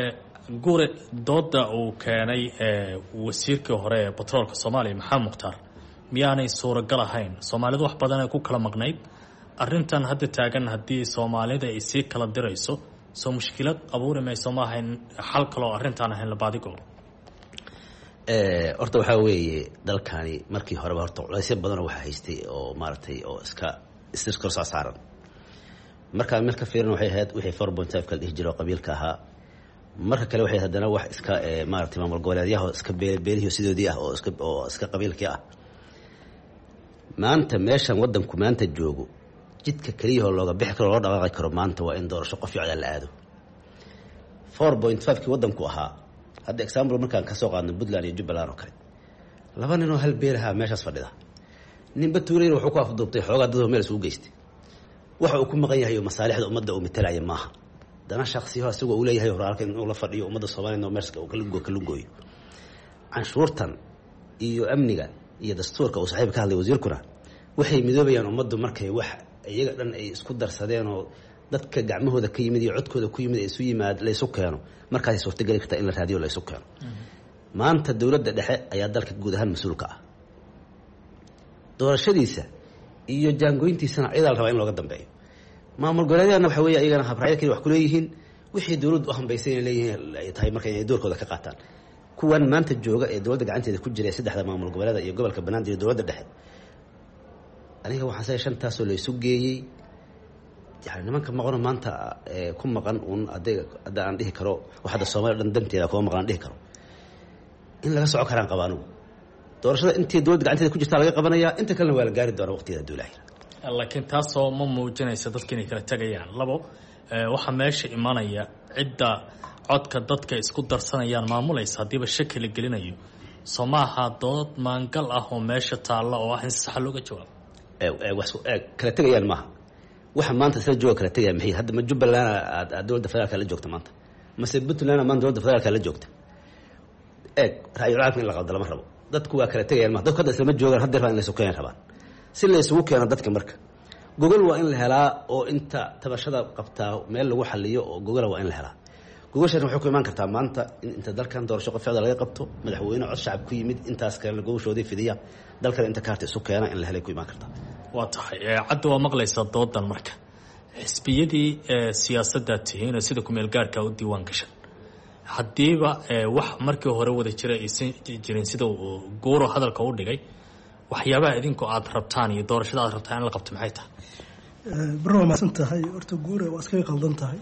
guure dooda uu keenay wasiirkii hore ee batroolka Soomaaliya Maxamed Mukhtaar miyaanay suuragal ahayn? Soomaalidu wax badan ay ku kala maqnayd arrintan hadda taagan haddii Soomaalida ay sii kala dirayso soo mushkilad abuuri mayso ma ahayn xal kale oo arrintan ahayn la baadigo. horta waxaa weeye dalkani markii horeba horta culaysyo badan waxa haystay oo maaragtay oo iska kor saaran. marka fiirin waxay ahayd wixii 4.5 kala dhihi jiro qabiilka ahaa marka kale waxay haddana wax iska maaragtay maamul goboleedyaha iska beelihii sidoodii ah oo iska qabiilkii ah. maanta meeshan waddanku maanta joogo jidka keliya oo looga bixi karo loo dhaqaaqi karo maanta waa in doorasho qof iyo cod la aado. 4.5 kii waddanku ahaa hadda example markaan ka soo qaadno Puntland iyo Jubbaland oo kale 2 nin oo hal beelaha meeshaas fadhida ninba tuulayna wuxuu ku afduubtay xoogaa dad meel isugu geystay waxa uu ku maqan yahay masaalixda ummadda uu matalaya maaha dana shakhsiyo asagoo uu leeyahay horaalka inuu la fadhiyo ummadda Soomaaliyeed oo meerska uu kala gooyo canshuurtan iyo amniga iyo dastuurka uu saaxiib ka hadlay wasiirkuna waxay midoobayaan ummaddu markay wax iyaga dhan ay isku darsadeen oo dadka gacmahooda ka yimid iyo codkooda ku yimid ay isu yimaad la isu keeno markaas ay suurtagali kartaa in la raadiyo la isu keeno. maanta dawladda dhexe ayaa dalka guud ahaan mas'uulka ah doorashadiisa iyo jaangoyntiisana ciidan raba in looga dambeeyo. maamul goboleedyadana waxa weeye iyagana habraacyada kale wax ku leeyihiin wixii dawladdu u hambaysan inay leeyihiin ay tahay markay ay doorkooda ka qaataan. kuwan maanta jooga ee dawladda gacanteeda ku jira saddexda maamul goboleeda iyo gobolka Banaadir iyo dawladda dhexe aniga waxaan say shantaasoo la isu geeyey yani nimanka maqano maanta ku maqan uun hadda aan dhihi karo waxda Soomaaliya dhan danteeda kuma maqan dhihi karo in laga soco karaan qabaanu doorashada intii dawladda gacanteeda ku jirta laga qabanayaa inta kalena waa la gaari doonaa waqtigeeda dawladda. laakiin taasoo ma muujinaysa dadka inay kala tagayaan. labo waxa meesha imanaya cidda codka dadka isku darsanayaan maamulaysa hadiiba shaki la gelinayo Soomaha dood maangal ah oo meesha taala oo ah in sax looga jawaabo kala tagayaan maaha waxa maanta sida jooga kala tagayaan maxay hadda ma Jubbaland dawladda federaalka la joogta maanta mase Puntland ma dawladda federaalka la joogta ra'yi raacin in la qaldalo ma rabo dadku waa kala tagayaan maaha dadku hadda isla joogaan hadda rabaan inay soo keenan rabaan si la isugu keeno dadka marka gogol waa in la helaa oo inta tabashada qabtaa meel lagu xaliyo oo gogol waa in la helaa. gogoshan waxay ku iman kartaa maanta in inta dalkan doorasho qof laga qabto madaxweyne cod shacab ku yimid intaas kale la gogoshoodii fidiya dalkan inta kaarta isu keena in la helay ku iman kartaa. waa tahay cadda waa maqlaysaa doodan marka xisbiyadii siyaasadda tihiin sida ku meel gaarka u diiwaan gashan hadiiba wax markii hore wada jira aysan jirin sida guuro hadalka u dhigay waxyaabaha idinku aad rabtaan iyo doorashada aad rabtaan in la qabto maxay tahay? barnaamij ma san tahay horta guuro waa iska qaldan tahay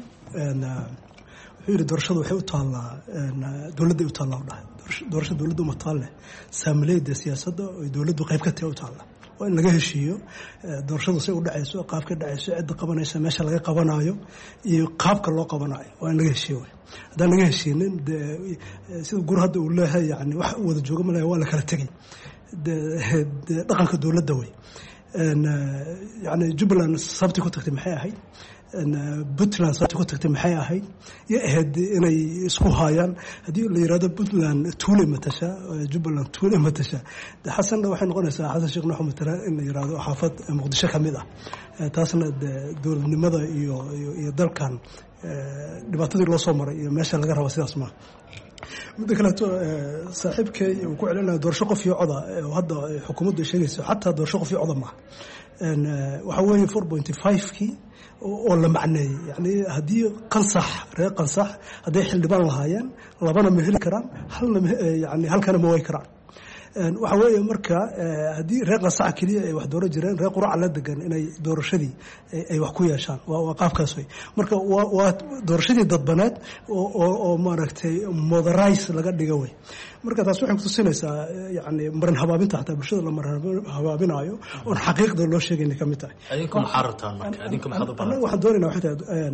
wuxuu yiri doorashadu waxay u taalaa dawladda u taalaa dhahay doorashada dawladdu ma taale saamileyda siyaasadda oo dawladdu qayb ka tahay u taalaa waa in laga heshiiyo doorashadu say u dhacayso qaabka dhacayso cid qabanaysa meesha laga qabanayo iyo qaabka loo qabanayo waa in laga heshiiyo haddaan laga heshiinin sida guur hadda uu leeyahay yani wax wada jooga ma leeyahay waa la kala tegay dhaqanka dawladda way yani Jubbaland sabti ku tagtay maxay ahayd Puntland sabti ku tagtay maxay ahayd iyo ahayd inay isku haayaan haddii la yiraahdo Puntland tuule matasha Jubbaland tuule matasha xasan waxay noqonaysaa xasan sheekh maxamed tara in la yiraahdo xaafad Muqdisho kamid ah taasna dawladnimada iyo dalkan dhibaatadii loo soo maray iyo meesha laga rabo sidaas ma mid kale saaxiibkay uu ku celinaa doorasho qof iyo coda oo hadda xukuumaddu sheegayso xataa doorasho qof iyo coda ma waxa weeye 4.5 kii oo la macneeyay yani hadii qansax reer qansax haday xildhibaan lahaayeen labana ma heli karaan halkana ma way karaan waxa weeye marka hadii reer qansax kaliya ay wax dooro jireen reer qurac la degan inay doorashadii ay wax ku yeeshaan waa qaabkaas way marka waa doorashadii dadbaneed oo maaragtay moderize laga dhiga way marka taas waxay ku tusinaysaa yani maran habaabinta xataa bulshada la maran habaabinayo oo xaqiiqda loo sheegay ka mid tahay adinku maxartaan marka adinku maxad u baahan waxaan doonaynaa waxa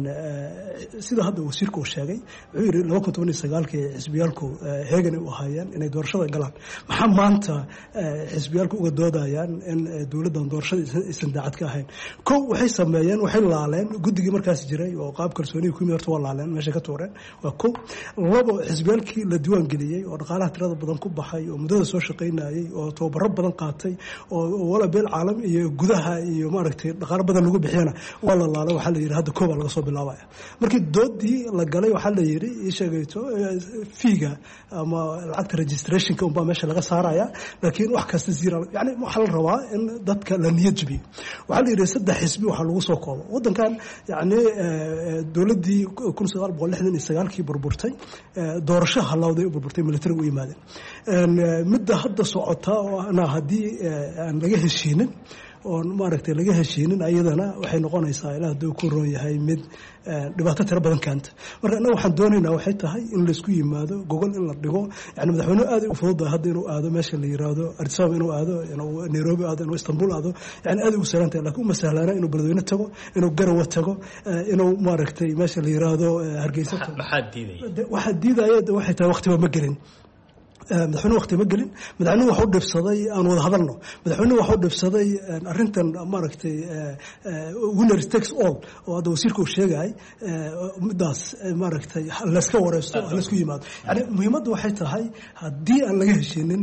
sida hadda wasiirku uu sheegay wuxuu yiri 2019 xisbiyalku heegan u ahaayeen inay doorashada galaan maxaa maanta xisbiyalku uga doodayaan in dawladdan doorashada aysan daacad ka ahayn kow waxay sameeyeen waxay laaleen guddigii markaas jiray oo qaab kalsooni ku yimid waa laaleen meesha ka tuureen waa kow labo xisbiyalkii la diiwaan geliyay oo dhaqaalaha tirada badan ku baxay oo muddada soo shaqeynayay oo tababaro badan qaatay oo wala beel caalam iyo gudaha iyo maaragtay dhaqaale badan lagu bixiyana waa la laalay waxa la yiri hadda koob laga soo bilaabaya markii doodii la galay waxa la yiri sheegayto fiiga ama lacagta registration-ka un baa meesha laga saaraya laakiin wax kasta zero yani waxa la rabaa in dadka la niyad jabiyo waxa la yiri saddex xisbi waxa lagu soo koobo wadankan yani dawladii 1969 kii burburtay doorasho halawday burburtay military u yimaadeen midda hadda socota oo ana hadii aan laga heshiinin oon maaragtay laga heshiinin ayadana waxay noqonaysaa ilaa hadduu ku roon yahay mid dhibaato tiro badan keenta marka annaga waxaan doonaynaa waxay tahay in laysku yimaado gogol in la dhigo yani madaxweynuhu aad u fududahay hadda inuu aado meesha la yiraahdo Addis Ababa inuu aado inuu Nairobi aado inuu Istanbul aado yani aad ugu sahlan tahay laakiin uma sahlana inuu beledweyne tago inuu Garowe tago inuu maaragtay meesha la yiraahdo Hargeysa tago waxa diidaya waxay tahay waqtiba ma gelin madaxweynuhu waqti ma gelin madaxweynuhu waxa uu dhibsaday aan wada hadalno madaxweynuhu waxa uu dhibsaday arrintan maaragtay winner takes all oo hadda wasiirku uu sheegay midaas maaragtay la iska wareysto la isku yimaado yani muhiimaddu waxay tahay haddii aan laga heshinin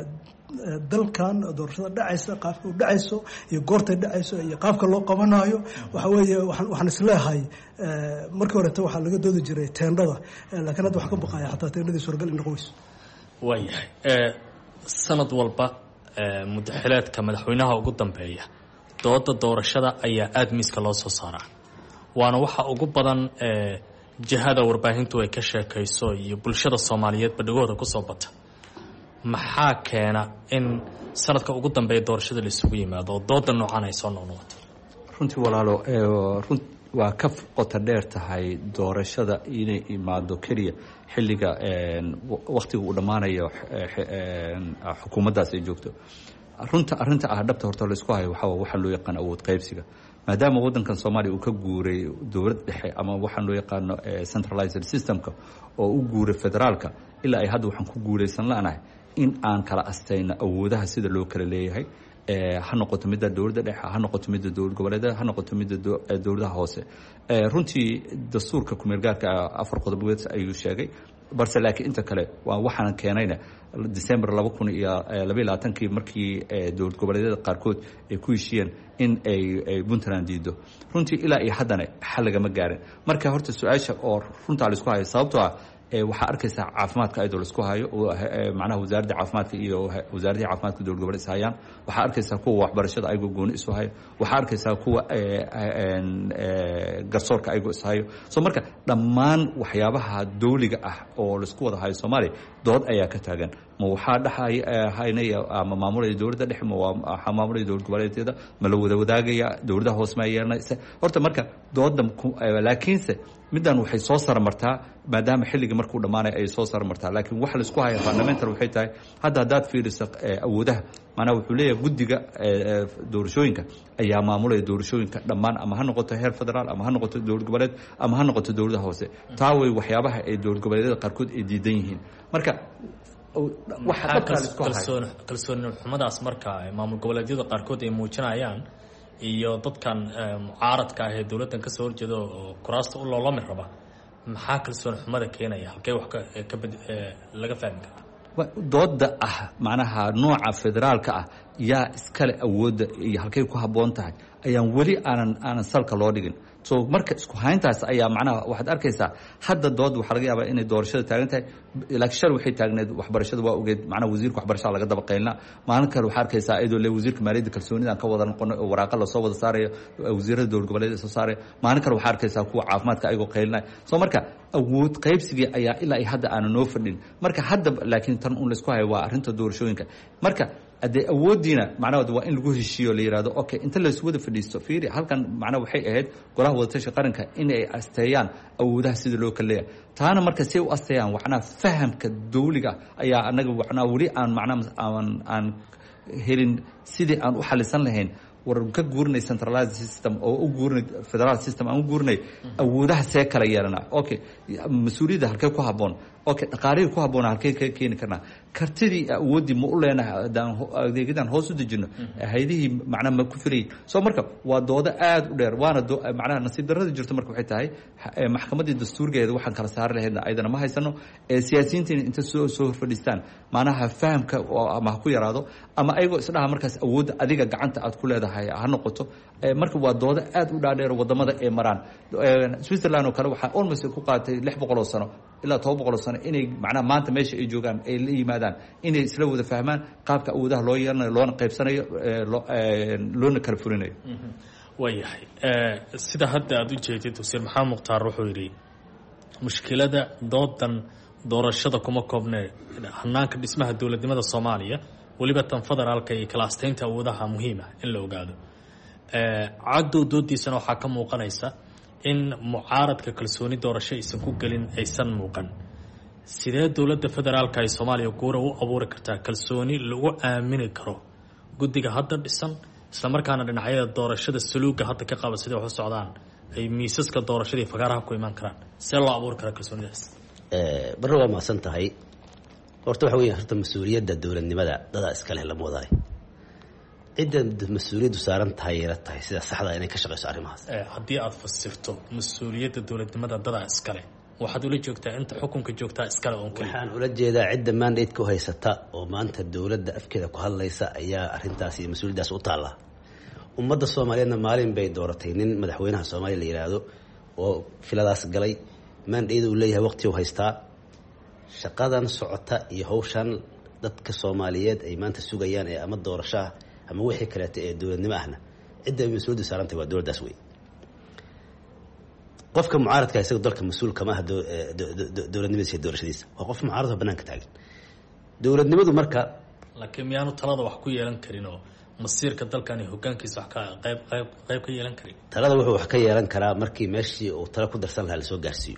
dalkan doorashada dhacaysa qaabka u dhacayso iyo goortay dhacayso iyo qaabka loo qabanayo waxa weeye waxaan isleeyahay markii horeta waxaa laga doodi jiray teendhada laakiin hadda waxaan ka baqaya xataa teendhadii suuragal in noqon weyso waayahay sanad walba mudaxileedka madaxweynaha ugu dambeeya dooda doorashada ayaa aada miiska loo soo saaraa waana waxa ugu badan jihada warbaahintu ay ka sheekayso iyo bulshada soomaaliyeed badhagooda kusoo bata maxaa keena in sanadka ugu dambeeya doorashada la isugu yimaado oo dooda noocan ay soo noqnoqoto runtii walaalo waa ka qota dheer tahay doorashada inay imaado keliya xilliga waktiga uu dhammaanayo xukuumaddaas ay joogto arrinta dhabta horta la isku hayo waxaa loo yaqaan awood qaybsiga maadaama waddankan soomaaliya uu ka guuray dowlad dhexe ama waxaan loo yaqaano centralized systemka oo u guuray federaalka ilaa ay hadda waxaan ku guulaysan la'nahay in aan kala astayno awoodaha sida loo kala leeyahay ha noqoto midda dowladda dhexe ha noqoto midda dowlad goboleedyada ha noqoto midda dowladaha hoose runtii dastuurka kumeelgaarka 4 qodobood ayuu sheegay balse laakiin inta kale waa waxaan keenayna December 2022 markii dowlad goboleedyada qaarkood ay ku heshiyeen in ay Puntland diido runtii ilaa iyo haddana xal lagama gaarin marka horta su'aasha oo runta la isku hayo sababtoo ah waxaa arkaysaa caafimaadka ayadoo la isku hayo macnaha wasaaradda caafimaadka iyo wasaaradda caafimaadka dowlad goboleed is hayaan waxaa arkaysaa kuwa waxbarashada ayagoo gooni isu hayo waxaa arkaysaa kuwa garsoorka ayagoo is hayo so marka dhammaan waxyaabaha dawliga ah oo la isku wada hayo Soomaaliya dood ayaa ka taagan ma waxaa dhaxaynaya ama maamulaya dowladda dhexe ma waxa maamulaya dowlad goboleedyada ma la wada wadaagaya dowladaha hoose ma yeelanaysa horta marka doodan laakiinse middan waxay soo saramartaa maadaama xilliga markuu dhamaanay ay soo saramartaa laakiin waxa la isku hayo fundamental waxay tahay haddaad fiiriso awoodaha maana wuxuu leeyahay guddiga doorashooyinka ayaa maamulaya doorashooyinka dhammaan ama ha noqoto heer federaal ama ha noqoto dowlad goboleed ama ha noqoto dowladaha hoose taa way waxyaabaha ay dowlad goboleedyada qaarkood ay diidan yihiin marka kalsooni xumadaas marka maamul goboleedyada qaarkood ay muujinayaan iyo dadkan mucaaradka ah ee dowladdan ka soo horjeeda oo kuraasta u loolami raba maxaa kalsooni xumada keenaya halkee wax laga fahmi karaa dooda ah macnaha nooca federaalka ah yaa iskale awoodda iyo halkay ku habboon tahay ayaan weli aanan salka loo dhigin so marka isku hayntaas ayaa macnaha waxaad arkaysaa hadda dood waxaa laga yaabaa inay doorashada taagan tahay laakiin shal waxay taagneed waxbarashada waa ogeed macnaha wasiirka waxbarashada laga daba qaylna maalin kale waxaa arkaysaa iyadoo le wasiirka maaliyadda kalsoonidaan ka wada noqono oo waraaqa lasoo wada saarayo wasiirada dowlad goboleed soo saaraya maalin kale waxaa arkaysaa kuwa caafimaadka ayagoo qaylnaya so marka awood qaybsigii ayaa ilaa iyo hadda aanu noo fadhin marka hadda laakiin tan un laisku hayo waa arrinta doorashooyinka marka haddee awooddiina macnaheedu waa in lagu heshiiyo la yidhahdo okay inta laysu wada fadhiisto fiiri halkan macnaha waxay ahayd golaha wadatasha qaranka in ay asteeyaan awoodaha sida loo kala leeyahay taana marka si ay u asteeyaan macnaha fahamka dawliga ayaa annaga macnaha weli aan macnaha aan helin sidii aan u xalisan lahayn war ka guurnay centralized system oo u guurnay federal system aan u guurnay awoodaha see kala yeelana okay mas-uuliyadda halkee ku habboon okay dhaqaalihii ku habboona halkee ka keeni karnaa kartidii awooddii ma u leenahay haddaan adeegyadan hoos u dejino haydihii macnaha ma ku filayin so marka waa doodo aada u dheer waana macnaha nasiib darrada jirto marka waxay tahay maxkamaddii dastuurgeeda waxaan kala saari lahaydna ayadana ma haysano siyaasiyiintiina inta soo hor fadhiistaan macnaha fahamka ama ha ku yaraado ama ayagoo isdhaha markaas awoodda adiga gacanta aad ku leedahay ha noqoto marka waa doodo aada u dhaadheer wadamada ay maraan Switzerland oo kale waxaa almost ku qaatay 600 sano ilaa 700 sano inay macnaha maanta meesha ay joogaan ay la yimaadaan inay isla wada fahmaan qaabka awoodaha loo yeelanayo loona qaybsanayo loona kala fulinayo waayahay sida hadda aada u jeedid wasiir maxamed mukhtaar wuxuu yidhi mushkilada doodan doorashada kuma koobnee hanaanka dhismaha dowladnimada Soomaaliya waliba tan federaalka iyo kala asteynta awoodaha muhiima in la ogaado cadow doodiisana waxaa ka muuqanaysa in mucaaradka kalsooni doorasho aysan ku gelin aysan muuqan. sidee dowladda federaalka ee Soomaaliya guura u abuuri kartaa kalsooni lagu aamini karo guddiga hadda dhisan isla markaana dhinacyada doorashada saluuga hadda ka qaba sidii wax u socdaan ay miisaska doorashadii fagaaraha ku iman karaan see loo abuuri karaa kalsoonidaas? barro waa mahadsan tahay. horta waxa weeye horta mas-uuliyadda dowladnimada dadaa iska leh lama wadaayo. cidda mas-uuliyaddu saaran tahay yeela tahay sida saxda inay ka shaqeyso arrimahaas. haddii aad fasirto mas-uuliyadda dowladnimada dadaa iska leh waxaad ula joogtaa inta xukunka joogtaa iskale oon kaliya. waxaan ula jeedaa cidda mandate ku haysata oo maanta dowladda afkeeda ku hadlaysa ayaa arrintaas iyo mas-uuliyaddaas u taalla. ummadda Soomaaliyeedna maalin bay dooratay nin madaxweynaha Soomaaliya la yiraahdo oo filadaas galay mandate uu leeyahay waqti uu haystaa. shaqadan socota iyo hawshan dadka Soomaaliyeed ay maanta sugayaan ee ama doorashaha ama wixii kale ee dowladnimo ahna cidda mas-uuliyaddu saaran tahay waa dowladdaas weey. qofka mucaaradka isaga dalka mas-uul kama aha dowladnimadiisa iyo doorashadiisa waa qof mucaarad banaanka taagan. dowladnimadu marka laakiin miyaanu talada wax ku yeelan karin oo masiirka dalkani hoggaankiisa wax ka qayb ka yeelan karin? talada wuxuu wax ka yeelan karaa markii meeshii uu talo ku darsan lahaa lasoo gaarsiiyo.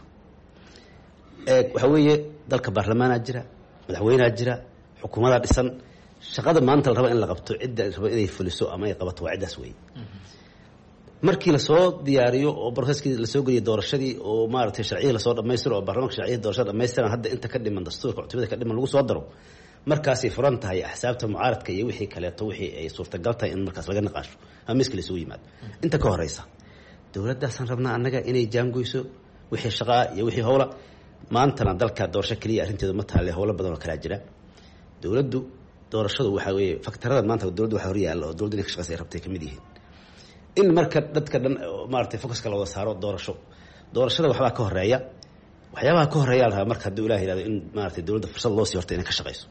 waxa weeye dalka baarlamaanaa jira, madaxweynea jira, xukuumadaa dhisan. shaqada maanta la raba in la qabto cidda raba inay fuliso ama ay qabato waa ciddaas weeye. markii lasoo diyaariyo oo processkii lasoo geliyo doorashadii oo maaragtay sharciga lasoo dhammaystiro oo baarlamaanka sharciga doorashada dhammaystiran hadda inta ka dhiman dastuurka cutubada ka dhiman lagu soo daro markaasay furan tahay axsaabta mucaaradka iyo wixii kaleeto wixii ay suurtagal tahay in markaas laga naqaasho ama miskii lasoo yimaado. inta ka horeysa dowladdaasaan rabnaa annaga inay jaangoyso wixii shaqaa iyo wixii howla. maantana dalka doorasho keliya arrinteedu ma taale howlo badan oo kalaa jira. dowladdu doorashadu waxaa weeye faktarada maanta dowladdu waxa hor yaalla oo dowladdu inay ka shaqeysa ay rabtay ka mid yihiin in marka dadka dhan maaragtay focuska la wada saaro doorashada waxbaa ka horeeya. waxyaabaha ka horeeya la rabaa marka hadduu ilaah yihahdo in maaragtay dowladda fursad loo sii horta inay ka shaqeyso.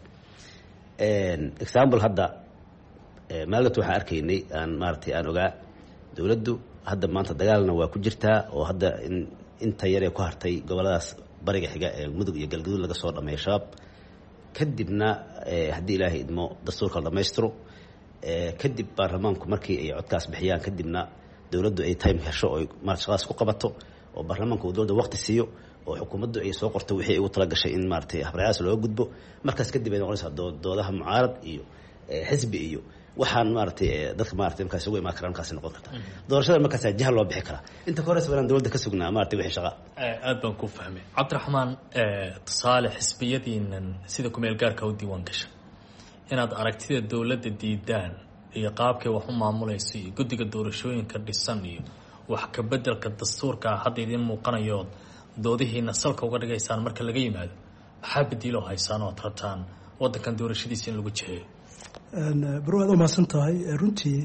example hadda maalinta waxaan arkaynay aan maaragtay aan ogaa dowladdu hadda maanta dagaalna waa ku jirtaa oo hadda inta yar ee ku hartay goboladaas bariga xiga ee mudug iyo galgaduud laga soo dhameeyo shabaab kadibna haddii ilaahay idmo dastuurka la dhammaystiro kadib baarlamaanku markii ay codkaas bixiyaan kadibna dowladdu ay time hesho oo maaragtay shaqadaas ku qabato oo baarlamaanku uu dowladda waqti siiyo oo xukuumaddu ay soo qorto wixii ay ugu tala gashay in maaragtay habraacaas looga gudbo. markaas kadib ay noqonaysaa doodaha mucaarad iyo xisbi iyo waxaan maaragtay dadka maaragtay markaas ugu imaan karaan markaas noqon karta. doorashada markaas jahal loo bixi karaa. inta ka horeysa baan dowladda ka sugnaa maaragtay wixii shaqa. aad baan ku fahmay. Cabdiraxmaan, tusaale xisbiyadiinan sida ku meel gaarka u diiwaan gashay inaad aragtida dowladda diidaan iyo qaabkay wax u maamulayso iyo guddiga doorashooyinka dhisan iyo wax ka beddelka dastuurka hadda idin muuqanayo doodihiina salka uga dhigaysaan marka laga yimaado maxaa bedilo haysaan oo tartaan waddankan doorashadiisa in lagu jiheeyo? baro aad u mahadsan tahay. runtii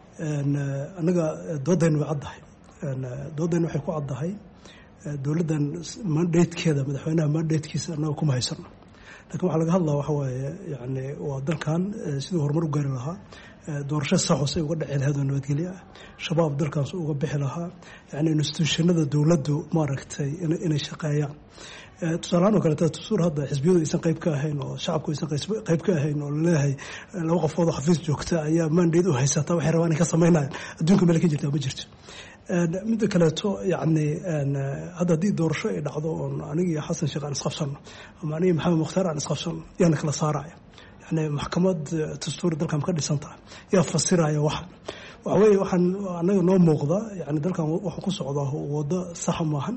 annaga doodayna way caddahay. doodayna waxay ku caddahay dowladdan mandatekeeda madaxweynaha mandatekiisa annaga kuma haysano. lakin waxaa laga hadlaa waxa waaye yani waa dalkan siduu horumar u gaari lahaa, doorasho sax hoose uga dhici lahayd oo nabadgelyo ah, shabaab dalkaas uga bixi lahaa, yani institutionada dowladdu maaragtay inay shaqeeyaan. tusaalahaan oo kaleeta tusuur hadda xisbiyadu aysan qayb ka ahayn oo shacabku aysan qayb ka ahayn oo laleeyahay laba qofood oo xafiis joogta ayaa mandate u haysata waxay rabaan inay ka samaynayaan adduunka meel ka jirtaa ma jirto. midda kaleeto yani hadda haddii doorasho ay dhacdo oon aniga iyo xasan sheekh aan isqabsanno ama aniga maxamed mukhtaar aan isqabsanno yaana kala saaraya. yani maxkamad dastuuri dalkan ka dhisan tahay yaa fasiraya waxa weeye waxaan anaga noo muuqda yani dalkan wuxuu ku socdaa waddo saxa maahan.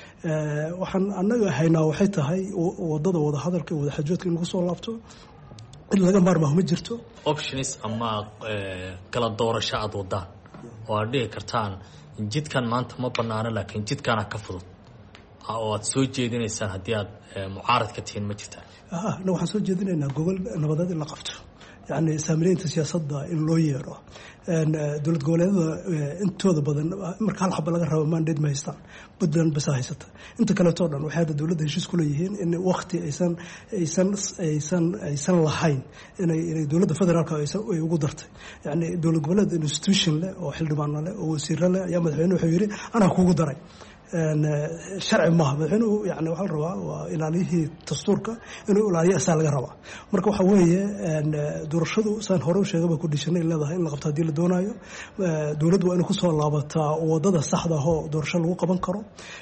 waxaan anaga haynaa waxay tahay wadada wada hadalka wada xajoodka in lagu soo laabto in laga maarmaaho ma jirto. options ama kala doorasho aad wadaan oo aad dhihi kartaan jidkan maanta ma banaano laakiin jidkaana ka fudud oo aad soo jeedinaysaan haddii aad mucaarad ka tihiin ma jirtaan? anaga waxaan soo jeedinaynaa gobol nabadeed in la qabto, yani saamileynta siyaasadda in loo yeero. dowlad goboleedyada intooda badan marka hal xaba laga rabo mandate ma haystaan, puntland basa haysata. inta kaleetoo dhan waxay hadda dowladda heshiis ku leeyihiin in waqti aysan lahayn inay dowladda federaalka ay ugu dartay. yani dowlad goboleed institution leh oo xildhibaano leh oo wasiiro leh ayaa madaxweyne wuxuu yidhi anaa kugu daray sharci maaha. madaxweynuhu yani waxaa la rabaa waa ilaaliyihii dastuurka inuu ilaaliyo asaa laga rabaa. marka waxa weeye doorashadu saan hore u sheegaba kudhishanay leedahay in la qabto haddii la doonayo. dowladdu waa inay kusoo laabataa wadada saxda ahoo doorasho lagu qaban karo.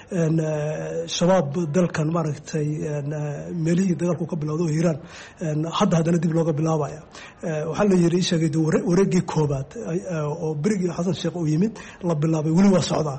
shabaab dalkan maaragtay meelihii dagaalku ka bilowda oo hiiraan haddana dib looga bilaabaya. waxaa la yidhi sheegay wareegii koobaad oo berigii xasan sheekh uu yimid la bilaabay weli waa socdaa.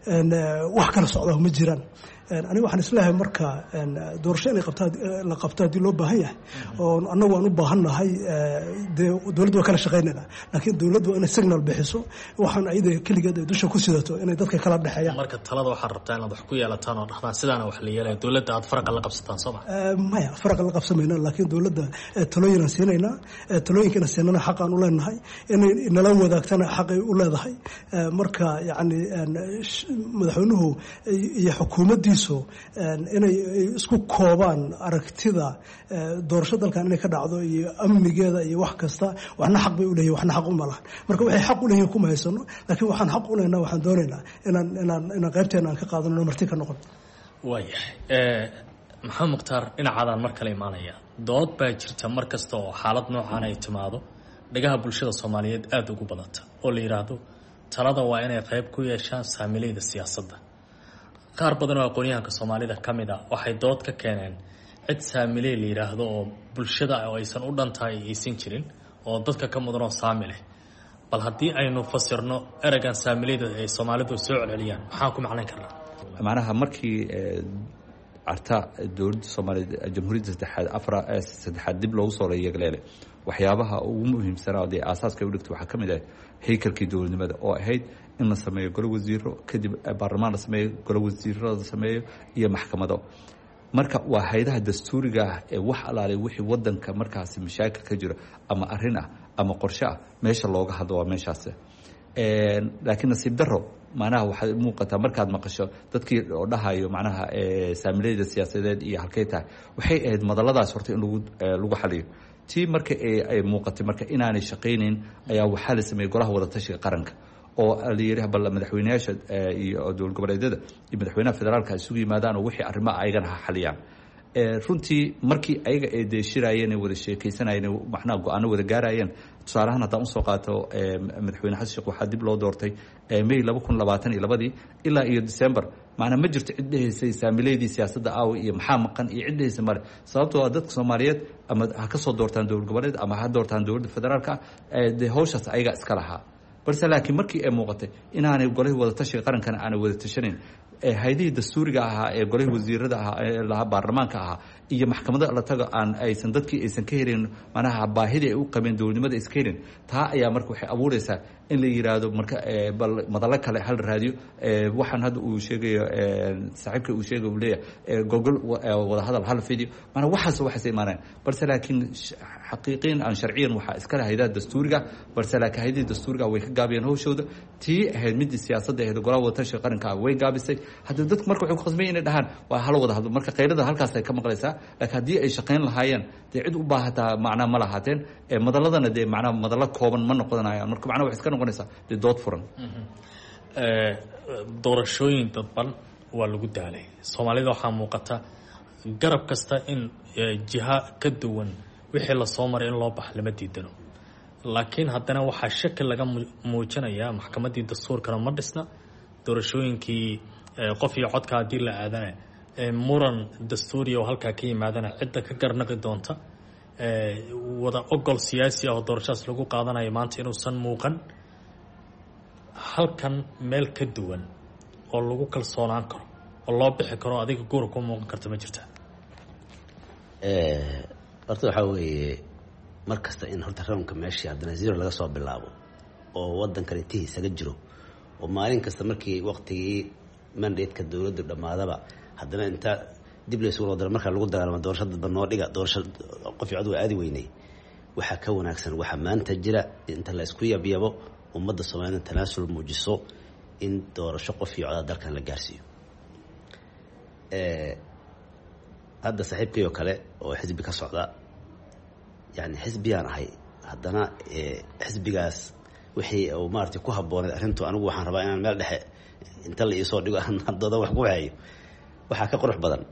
wax kala socdaa ma jiraan. aniga waxaan isleeyahay marka doorasho inay la qabto haddii loo baahan yahay oo annagu aan u baahannahay dee dowladdu waa kala shaqaynayna laakiin dowladdu waa inay signal bixiso waxaan ayada keligeed ay dusha ku sidato inay dadka kala dhexeeyaan. marka talada waxaad rabtaa inaad wax ku yeelataan oo dhahdaan sidaana wax la yeelaya dowladda aad faraqa la qabsataan soo ma? maya faraqa la qabsamayna laakiin dowladda talooyin aan siinaynaa. talooyinkana siinana xaq aan u leenahay inay nala wadaagtana xaqay u leedahay. marka yacni madaxweynuhu iyo xukuumaddiisa inay isku koobaan aragtida doorasho dalkan inay ka dhacdo iyo amnigeeda iyo wax kasta waxna xaq bay u leeyihin waxna xaq uma lahan. marka waxay xaq u leeyihin kuma haysano laakiin waxaan xaq u leynaa waxaan doonaynaa inaan qaybteena aan ka qaadano marti ka noqon. waayahay maxamed mukhtaar dhinacaadaan mar kale imaanaya. dood baa jirta mar kasta oo xaalad noocan ay timaado dhagaha bulshada soomaaliyeed aada ugu badanta oo la yidhaahdo talada waa inay qayb ku yeeshaan saamilayda siyaasadda. qaar badan oo aqoon-yahanka soomaalida ka mid a waxay dood ka keeneen cid saamiley la yidhaahdo oo bulshada oo aysan u dhantahay aysan jirin oo dadka ka mudan oo saami leh. bal haddii aynu fasirno ereygan saamileyda ay soomaalidu soo celceliyaan maxaan ku macnayn karnaa? macnaha markii carta dowladda soomaaliyeed jamhuuriyadda saddexaad dib loogu soo yeegleele waxyaabaha ugu muhiimsanaa dee aasaaska u dhigtay waxaa ka mid ah haykalkii dowladnimada oo ahayd in la sameeyo golo wasiiro kadib baarlamaan la sameeyo golo wasiiro la sameeyo iyo maxkamado. marka waa haydaha dastuuriga ah ee wax alaale wixii wadanka markaasi mashaakil ka jiro ama arrin ah ama qorshe ah meesha looga hadlo waa meeshaas. laakiin nasiib daro macnaha waxay muuqataa markaad maqasho dadkii oo dhahayo macnaha saamileyda siyaasadeed iyo halkay tahay waxay ahayd madaladaas horta in lagu xaliyo. tii marka ay muuqatay marka inaanay shaqaynayn ayaa waxaa la sameeyey golaha wadatashiga qaranka oo la yidhi bal madaxweyneyaasha iyo dowlad goboleedyada iyo madaxweynaha federaalka isugu yimaadaan oo wixii arrimaha ayagana ha xaliyaan. runtii markii ayaga ay deeshiraayeen ay wada sheekaysanayeen macnaha go-aano wada gaarayeen. tusaalahaan haddaan usoo qaato madaxweyne xasan sheekh waxaa dib loo doortay may 2022 ilaa iyo December macnaa ma jirto cid dhahaysay saamileydii siyaasadda aawi iyo maxaa maqan iyo cid dhahaysa mare sababtoo dadka Soomaaliyeed ama ha ka soo doortaan dowlad goboleed ama ha doortaan dowladda federaalka de hawshaas ayaga iska lahaa. balse laakiin markii ay muuqatay inaanay golihii wada tashiga qarankana aanay wada tashanayn haydihii dastuuriga ahaa ee golihii wasiirada ahaa ee lahaa baarlamaanka ahaa iyo maxkamada la tago aysan dadkii aysan ka helin macnaha baahida ay u qabeen dowladnimada iska helin. taa ayaa marka waxay abuuraysaa in la yiraahdo marka bal madalo kale hal raadiyo waxaan hadda uu sheegayo saaxiibka uu sheegay uu leeyahay gogol wada hadal hal video macnaha waxaas imaaneen. balse laakiin xaqiiqiyan aan sharciyan waxaa iska leh haydaha dastuuriga balse laakiin haydaha dastuuriga way ka gaabiyeen hawshooda. tii ahayd midii siyaasadda ahayd golaha wada tashiga qaranka way gaabisay. hadda dadku marka waxay ku khasbeen inay dhahaan waa hal wada hadlo marka qaylada halkaas ay ka maqlaysaa. laakiin haddii ay shaqayn lahaayeen dee cid u baahataa macnaa ma lahaateen madaladana dee macnaa madalo kooban ma noqonayaan. marka macnaa waxay iska noqonaysaa dee dood furan. doorashooyin dadban waa lagu daalay soomaalida waxaa muuqata garab kasta in jiha ka duwan wixii lasoo maray in loo bax lama diidano. laakiin haddana waxaa shaki laga muujinayaa maxkamaddii dastuurkana ma dhisna doorashooyinkii qof iyo codka haddii la aadana muran dastuuriya oo halkaa ka yimaadana cidda ka garnaqi doonta wada ogol siyaasi ah oo doorashadaas lagu qaadanayo maanta inuusan muuqan. halkan meel ka duwan oo lagu kalsoonaan karo oo loo bixi karo adiga guura ku muuqan karta ma jirta? horta waxaa weeye mar kasta in horta rawnka meeshii haddana zero laga soo bilaabo oo waddankan intihi isaga jiro oo maalin kasta markii waqtigii mandatka dowladdu dhammaadaba haddana inta dib laysugu loo daro markaa lagu dagaalamo doorasho dadba noo dhiga doorasho qof cod waa aadi weynay. waxaa ka wanaagsan waxaa maanta jira inta la isku yabyabo ummadda Soomaaliyeed tanaasul muujiso in doorasho qof iyo cod dalkan la gaarsiiyo. hadda saaxiibkii oo kale oo xisbi ka socda yani xisbiyaan ahay haddana xisbigaas wixii uu maartay ku habboonayd arrintu anigu waxaan rabaa inaan meel dhexe inta la iisoo dhigo dooda wax ku hayo waxaa ka qurux badan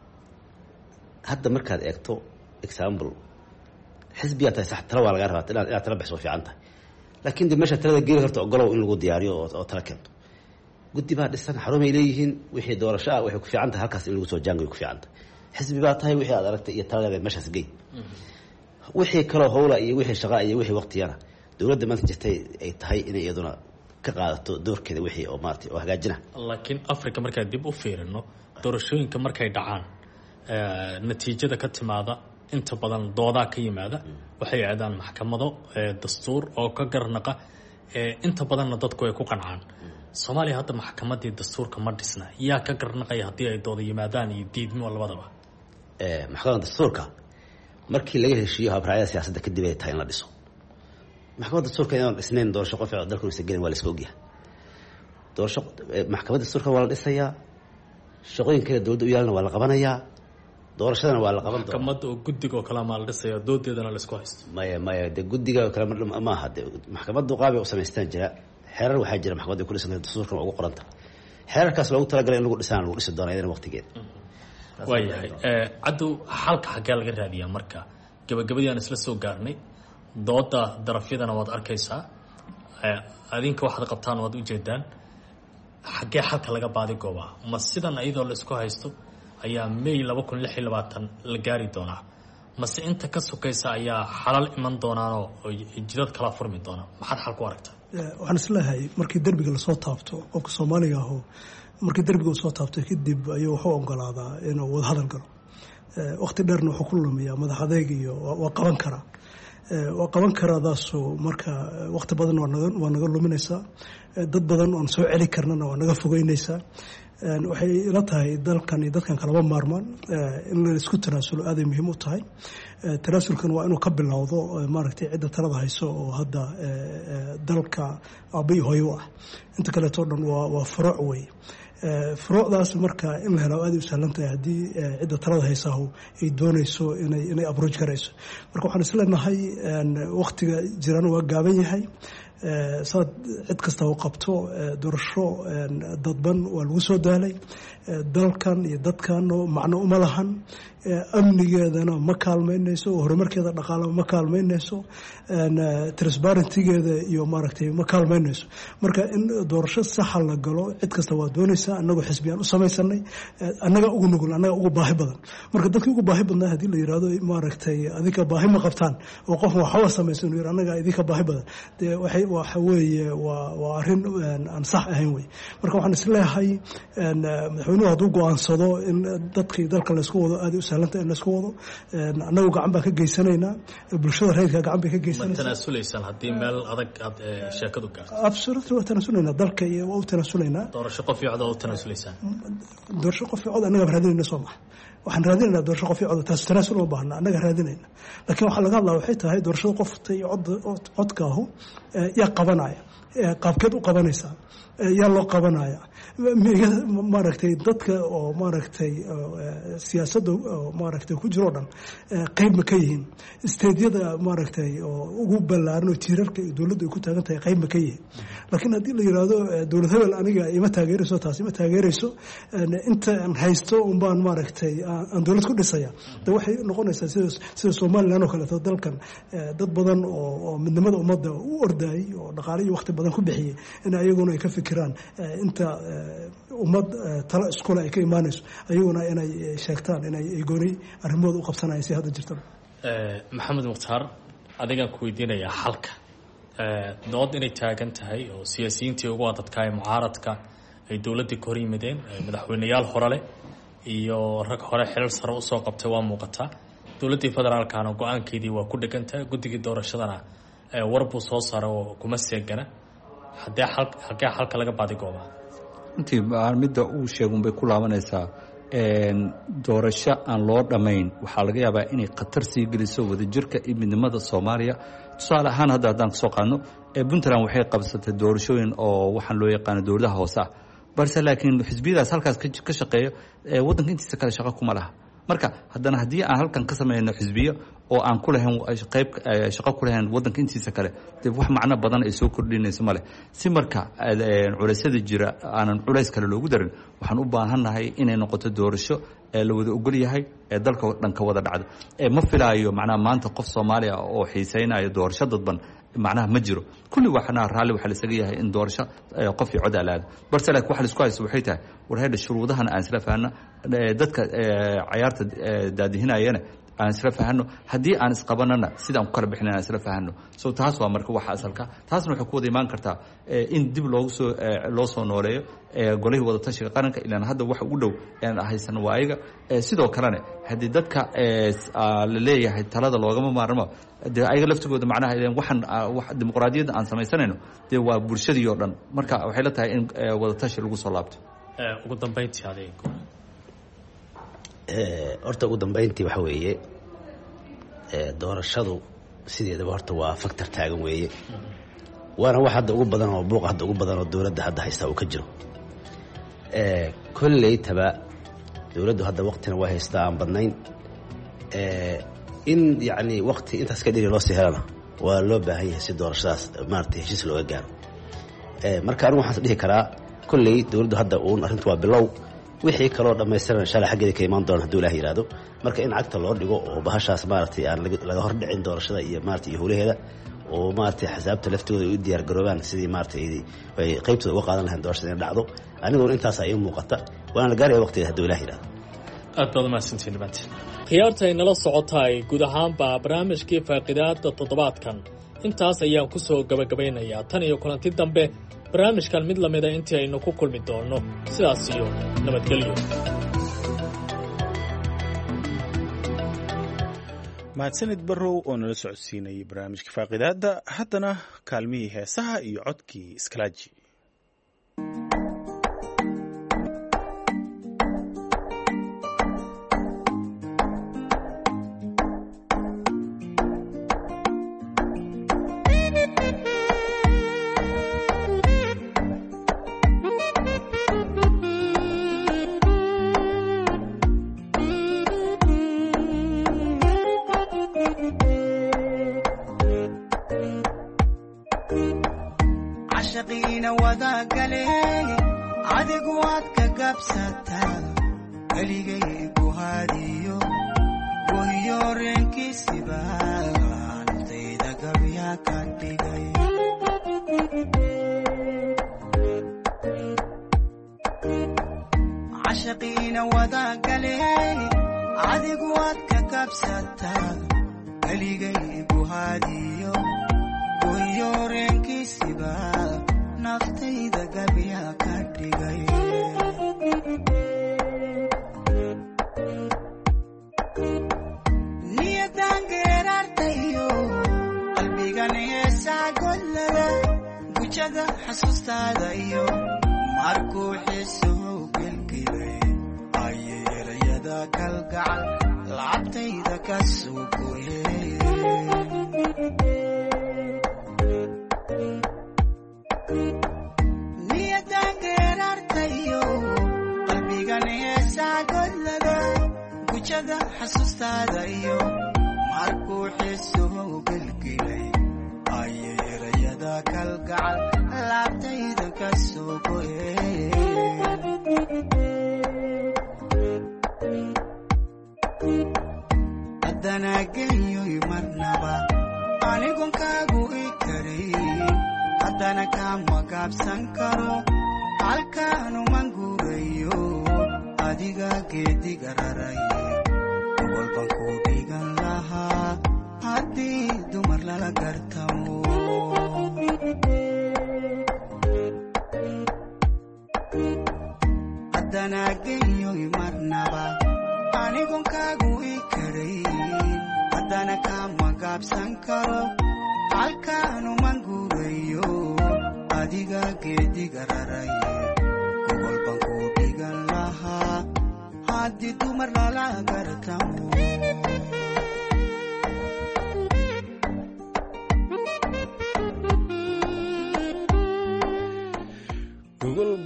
hadda markaad eegto example xisbiyaa tahay sax tala waa lagaa rabaa inaad tala baxso fiican tahay laakiin de meesha talada geeli horta ogolow in lagu diyaariyo oo tala keento guddi baa dhisan xarumay leeyihiin wixii doorasho ah waxay ku fiican tahay halkaas in lagu soo jaangoy ku fiican tahay xisbi baa tahay wixii aad aragtay iyo talada meeshaas gey wixii kaloo howla iyo wixii shaqa iyo wixii waqtiyana dowladda maanta jirtay ay tahay inay iyaduna ka qaadato doorkeeda wixii oo maartay oo hagaajina laakiin Afrika markaa dib u fiirino doorashooyinka markay dhacaan natiijada ka timaada inta badan doodaa ka yimaada waxay aadaan maxkamado dastuur oo ka garnaqa inta badanna dadku ay ku qancaan Soomaaliya hadda maxkamadii dastuurka ma dhisna yaa ka garnaqay haddii ay dooda yimaadaan iyo diidmo labadaba maxkamadda dastuurka markii laga heshiiyo habraacyada siyaasadda kadib ay tahay in la dhiso maxkamadda dastuurka inaan dhisnayn doorasho qof oo dalku isa gelin waa la iska ogyahay doorasho maxkamadda dastuurka waa la dhisayaa shaqooyinkeeda dowladda u yaalna waa la qabanayaa doorashadana waa la qaban doonaa maxkamadda oo guddiga oo kala maal dhisaya doodeedana la isku haysto maya de guddiga oo kala ma aha de maxkamaddu qaab ay u samaystaan jira xeerar waxaa jira maxkamadda ku dhisan dastuurka ugu qoranta xeerarkaas loogu talagalay in lagu dhisaan lagu dhisi doonaa iyadana waqtigeeda waayahay caddu xalka xaggee laga raadiyaa marka gabagabadii aan isla soo gaarnay dooda darafyadana waad arkaysaa adinka waxaad qabtaan waad ujeedaan xaggee xalka laga baadi goobaa ma sidan iyadoo la isku haysto ayaa May 2026 la gaari doonaa mase inta ka sokaysa ayaa xalal iman doonaanoo jidad kala furmi doona maxaad xal ku aragtaa waxaan isleeyahay markii derbiga lasoo taabto qofka Soomaaliga ah markii derbiga uu soo taabto kadib ayuu wuxuu ogolaadaa inuu wada hadal galo waqti dheerna wuxuu ku lumiyaa madax adeeg iyo waa qaban karadaasoo marka waqti badan waa naga luminaysaa dad badan oon soo celi karnana waa naga fogeynaysaa waxay ila tahay dalkan iyo dadkan kalaba maarmaan in la isku tanaasulo aaday muhiim u tahay tanaasulkan waa inuu ka bilowdo maaragtay cidda talada hayso oo hadda dalka aabay hooyo ah inta kaleeto dhan waa furuuc wey furuucdaas marka in la helo aad u sahlan tahay haddii cidda talada haysahu ay doonayso inay approach garayso marka waxaan isleenahay waqtiga jirana waa gaaban yahay saad cid kasta u qabto doorasho dadban waa lagu soo daalay dalkan iyo dadkan macno uma lahan amnigeedana ma kaalmeynayso horumarkeeda dhaqaalaha ma kaalmeynayso transparencygeeda iyo maaragtay ma kaalmeynayso marka in doorasho saxa la galo cid kasta waa doonaysaa annagoo xisbiyaan u samaysanay annaga ugu nugul annaga ugu baahi badan marka dadkii ugu baahi badnaa haddii la yidhaahdo maaragtay adinka baahi ma qabtaan oo qof waxba samaysan inuu yidhi annaga idinka baahi badan dee waxa weeye waa arrin aan sax ahayn wey marka waxaan isleeyahay madaxweynuhu hadduu go-aansado in dadkii dalka laysku wado aad u sahlanta in laysku wado annagu gacan baan ka geysanaynaa bulshada reerka gacan bay ka geysanaysaa tanaasulaysan haddii meel adag aad sheekadu gaarto absolutely waa tanaasulaynaa dalka iyo waa u tanaasulaynaa doorasho qof iyo cod oo tanaasulaysaan doorasho qof iyo cod annaga raadinayna soo maha waxaan raadinaynaa doorasho qof iyo cod taas tanaasul uma baahna annaga raadinayna laakiin waxaa laga hadlaa waxay tahay doorashada qofta iyo codkaahu yaa qabanaya qaabkeed u qabanaysaa yaa loo qabanaya maaragtay dadka oo maaragtay siyaasadda maaragtay ku jiro dhan qayb ma ka yihiin isteedyada maaragtay oo ugu ballaaran oo tiirarka iyo dowladda ay ku taagan tahay qayb ma ka yihiin laakiin haddii la yidhaahdo dowlad hebel aniga ima taageerayso taas ima taageerayso inta aan haysto unbaan maaragtay aan dowlad ku dhisaya de waxay noqonaysaa sida somaliland oo kaleeto dalkan dad badan oo midnimada ummadda u ordayay oo dhaqaale iyo waqti badan ku bixiyey in ayaguna ay ka fikiraan inta ummad talo iskule ay ka imaanayso ayaguna inay sheegtaan inay gooni arrimooda u qabsanayaan si hadda jirta maxamed mukhtaar adigaan ku weydiinayaa xalka dood inay taagan tahay oo siyaasiyiintii ugu adadka ee mucaaradka ay dowladdii ka hor yimideen madaxweyneyaal hore leh iyo rag hore xilal sare usoo qabtay waa muuqataa dowladdii federaalkana go-aankeedii waa ku dhegantahay guddigii doorashadana war buu soo saaray oo kuma seegana xaggee xalka laga baadigooba intii midda uu sheegun bay ku laabanaysaa doorasho aan loo dhammayn waxaa laga yaabaa inay khatar sii geliso wadajirka iyo midnimada Soomaaliya tusaale ahaan haddaan kasoo qaadno Puntland waxay qabsatay doorashooyin oo waxaan loo yaqaano dowladaha hoose ah balse laakiin xisbiyadaas halkaas ka shaqeeya waddanka intiisa kale shaqo kuma laha marka haddana haddii aan halkan ka samayno xisbiyo oo aan ku lahayn qayb shaqo ku lahayn waddanka intiisa kale dee wax macno badan ay soo kordhinayso male si marka culeysyada jira aanan culeys kale loogu darin waxaan u baahannahay inay noqoto doorasho ee la wada ogol yahay ee dalka dhan ka wada dhacda ma filaayo macnaha maanta qof Soomaaliya oo xiiseynayo doorasho dadban macnaha ma jiro kulli waxna raalli waxa la isaga yahay in doorasho qof iyo cod alaad balse laakiin waxa la isku haysto waxay tahay war hay'adda shuruudahan aan isla fahanna dadka ciyaarta daadihinayana aan isla fahanno haddii aan isqabanana sidaan ku kala bixinayna isla fahanno soo taas waa marka waxa asalka taasna waxay ku wada imaan kartaa in dib loo soo nooleeyo golihii wada tashiga qaranka ilaa hadda wax ugu dhow aan haysan waayiga sidoo kalena haddii dadka la leeyahay talada loogama maarmo dee ayaga laftigooda macnaha waxaan wax dimuqraadiyadda aan samaysanayno dee waa bulshadii oo dhan marka waxay la tahay in wada tashi lagu soo laabto ugu dambeyntii adeego horta ugu dambeyntii waxa weeye doorashadu sideedaba horta waa factor taagan weeye waana wax hadda ugu badan oo buuq hadda ugu badan oo dawladda hadda haysta uu ka jiro kollaytaba dawladdu hadda waqtina waa haystaa aan badnayn in yacni waqti intaas ka dhiri loo sii helana waa loo baahan yahay si doorashadaas maaragtay heshiis looga gaaro marka anigu waxaan dhihi karaa kolley dawladdu hadda uun arrintu waa bilow wixii kaloo dhammaystiran inshallah xaggeeda ka imaan doona hadduu ilaah yidhaahdo marka in cagta loo dhigo oo bahashaas maaragtay aan laga hor dhicin doorashada iyo maaragtay iyo howlaheeda oo maaragtay xisaabta laftooda ay u diyaar garoobaan sidii maaragtay ay qaybtooda uga qaadan lahayn doorashada inay dhacdo aniguna intaas ay muuqata waana la gaaraya waqtigeeda hadduu ilaah yidhaahdo aad baad umahadsantiin dhamaantiin khiyaarta ay nala socotaay guud ahaanba barnaamijkii faaqidaada toddobaadkan intaas ayaan ku soo gabagabaynayaa tan iyo kulanti dambe barnaamijkan mid lamida intii aynu ku kulmi doonno sidaas iyo nabadgelyo mahadsanid barrow oo nala socodsiinayay barnaamijka faaqidaadda haddana kaalmihii heesaha iyo codkii iskalaaji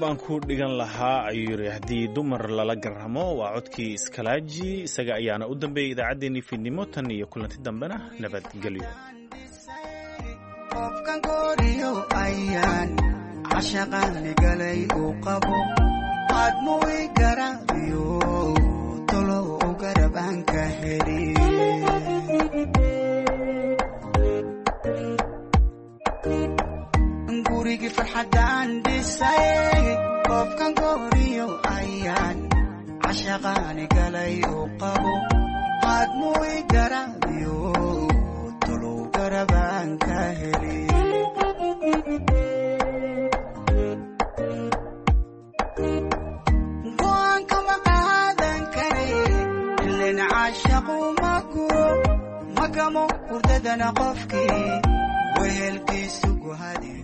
aan ku dhigan lahaa ayuu yiri haddii dumar lala garamo waa codkii iskalaaji isaga ayaana u dambeeyay idaacaddeenii fiidnimo tan iyo kulanti dambena nabadgelyo qofkan gooriyo ayaan cashaqaan galay uu qabo aad muy garabiyo tolo u garabaan ka heli gurigi farxadaan dhisay qofkan gooriyo ayaan cashaqaan galay uu qabo aad muy garabiyo tolo u garabaan ka heli magamo hurdadana qofkii wehelkiisu ku hadi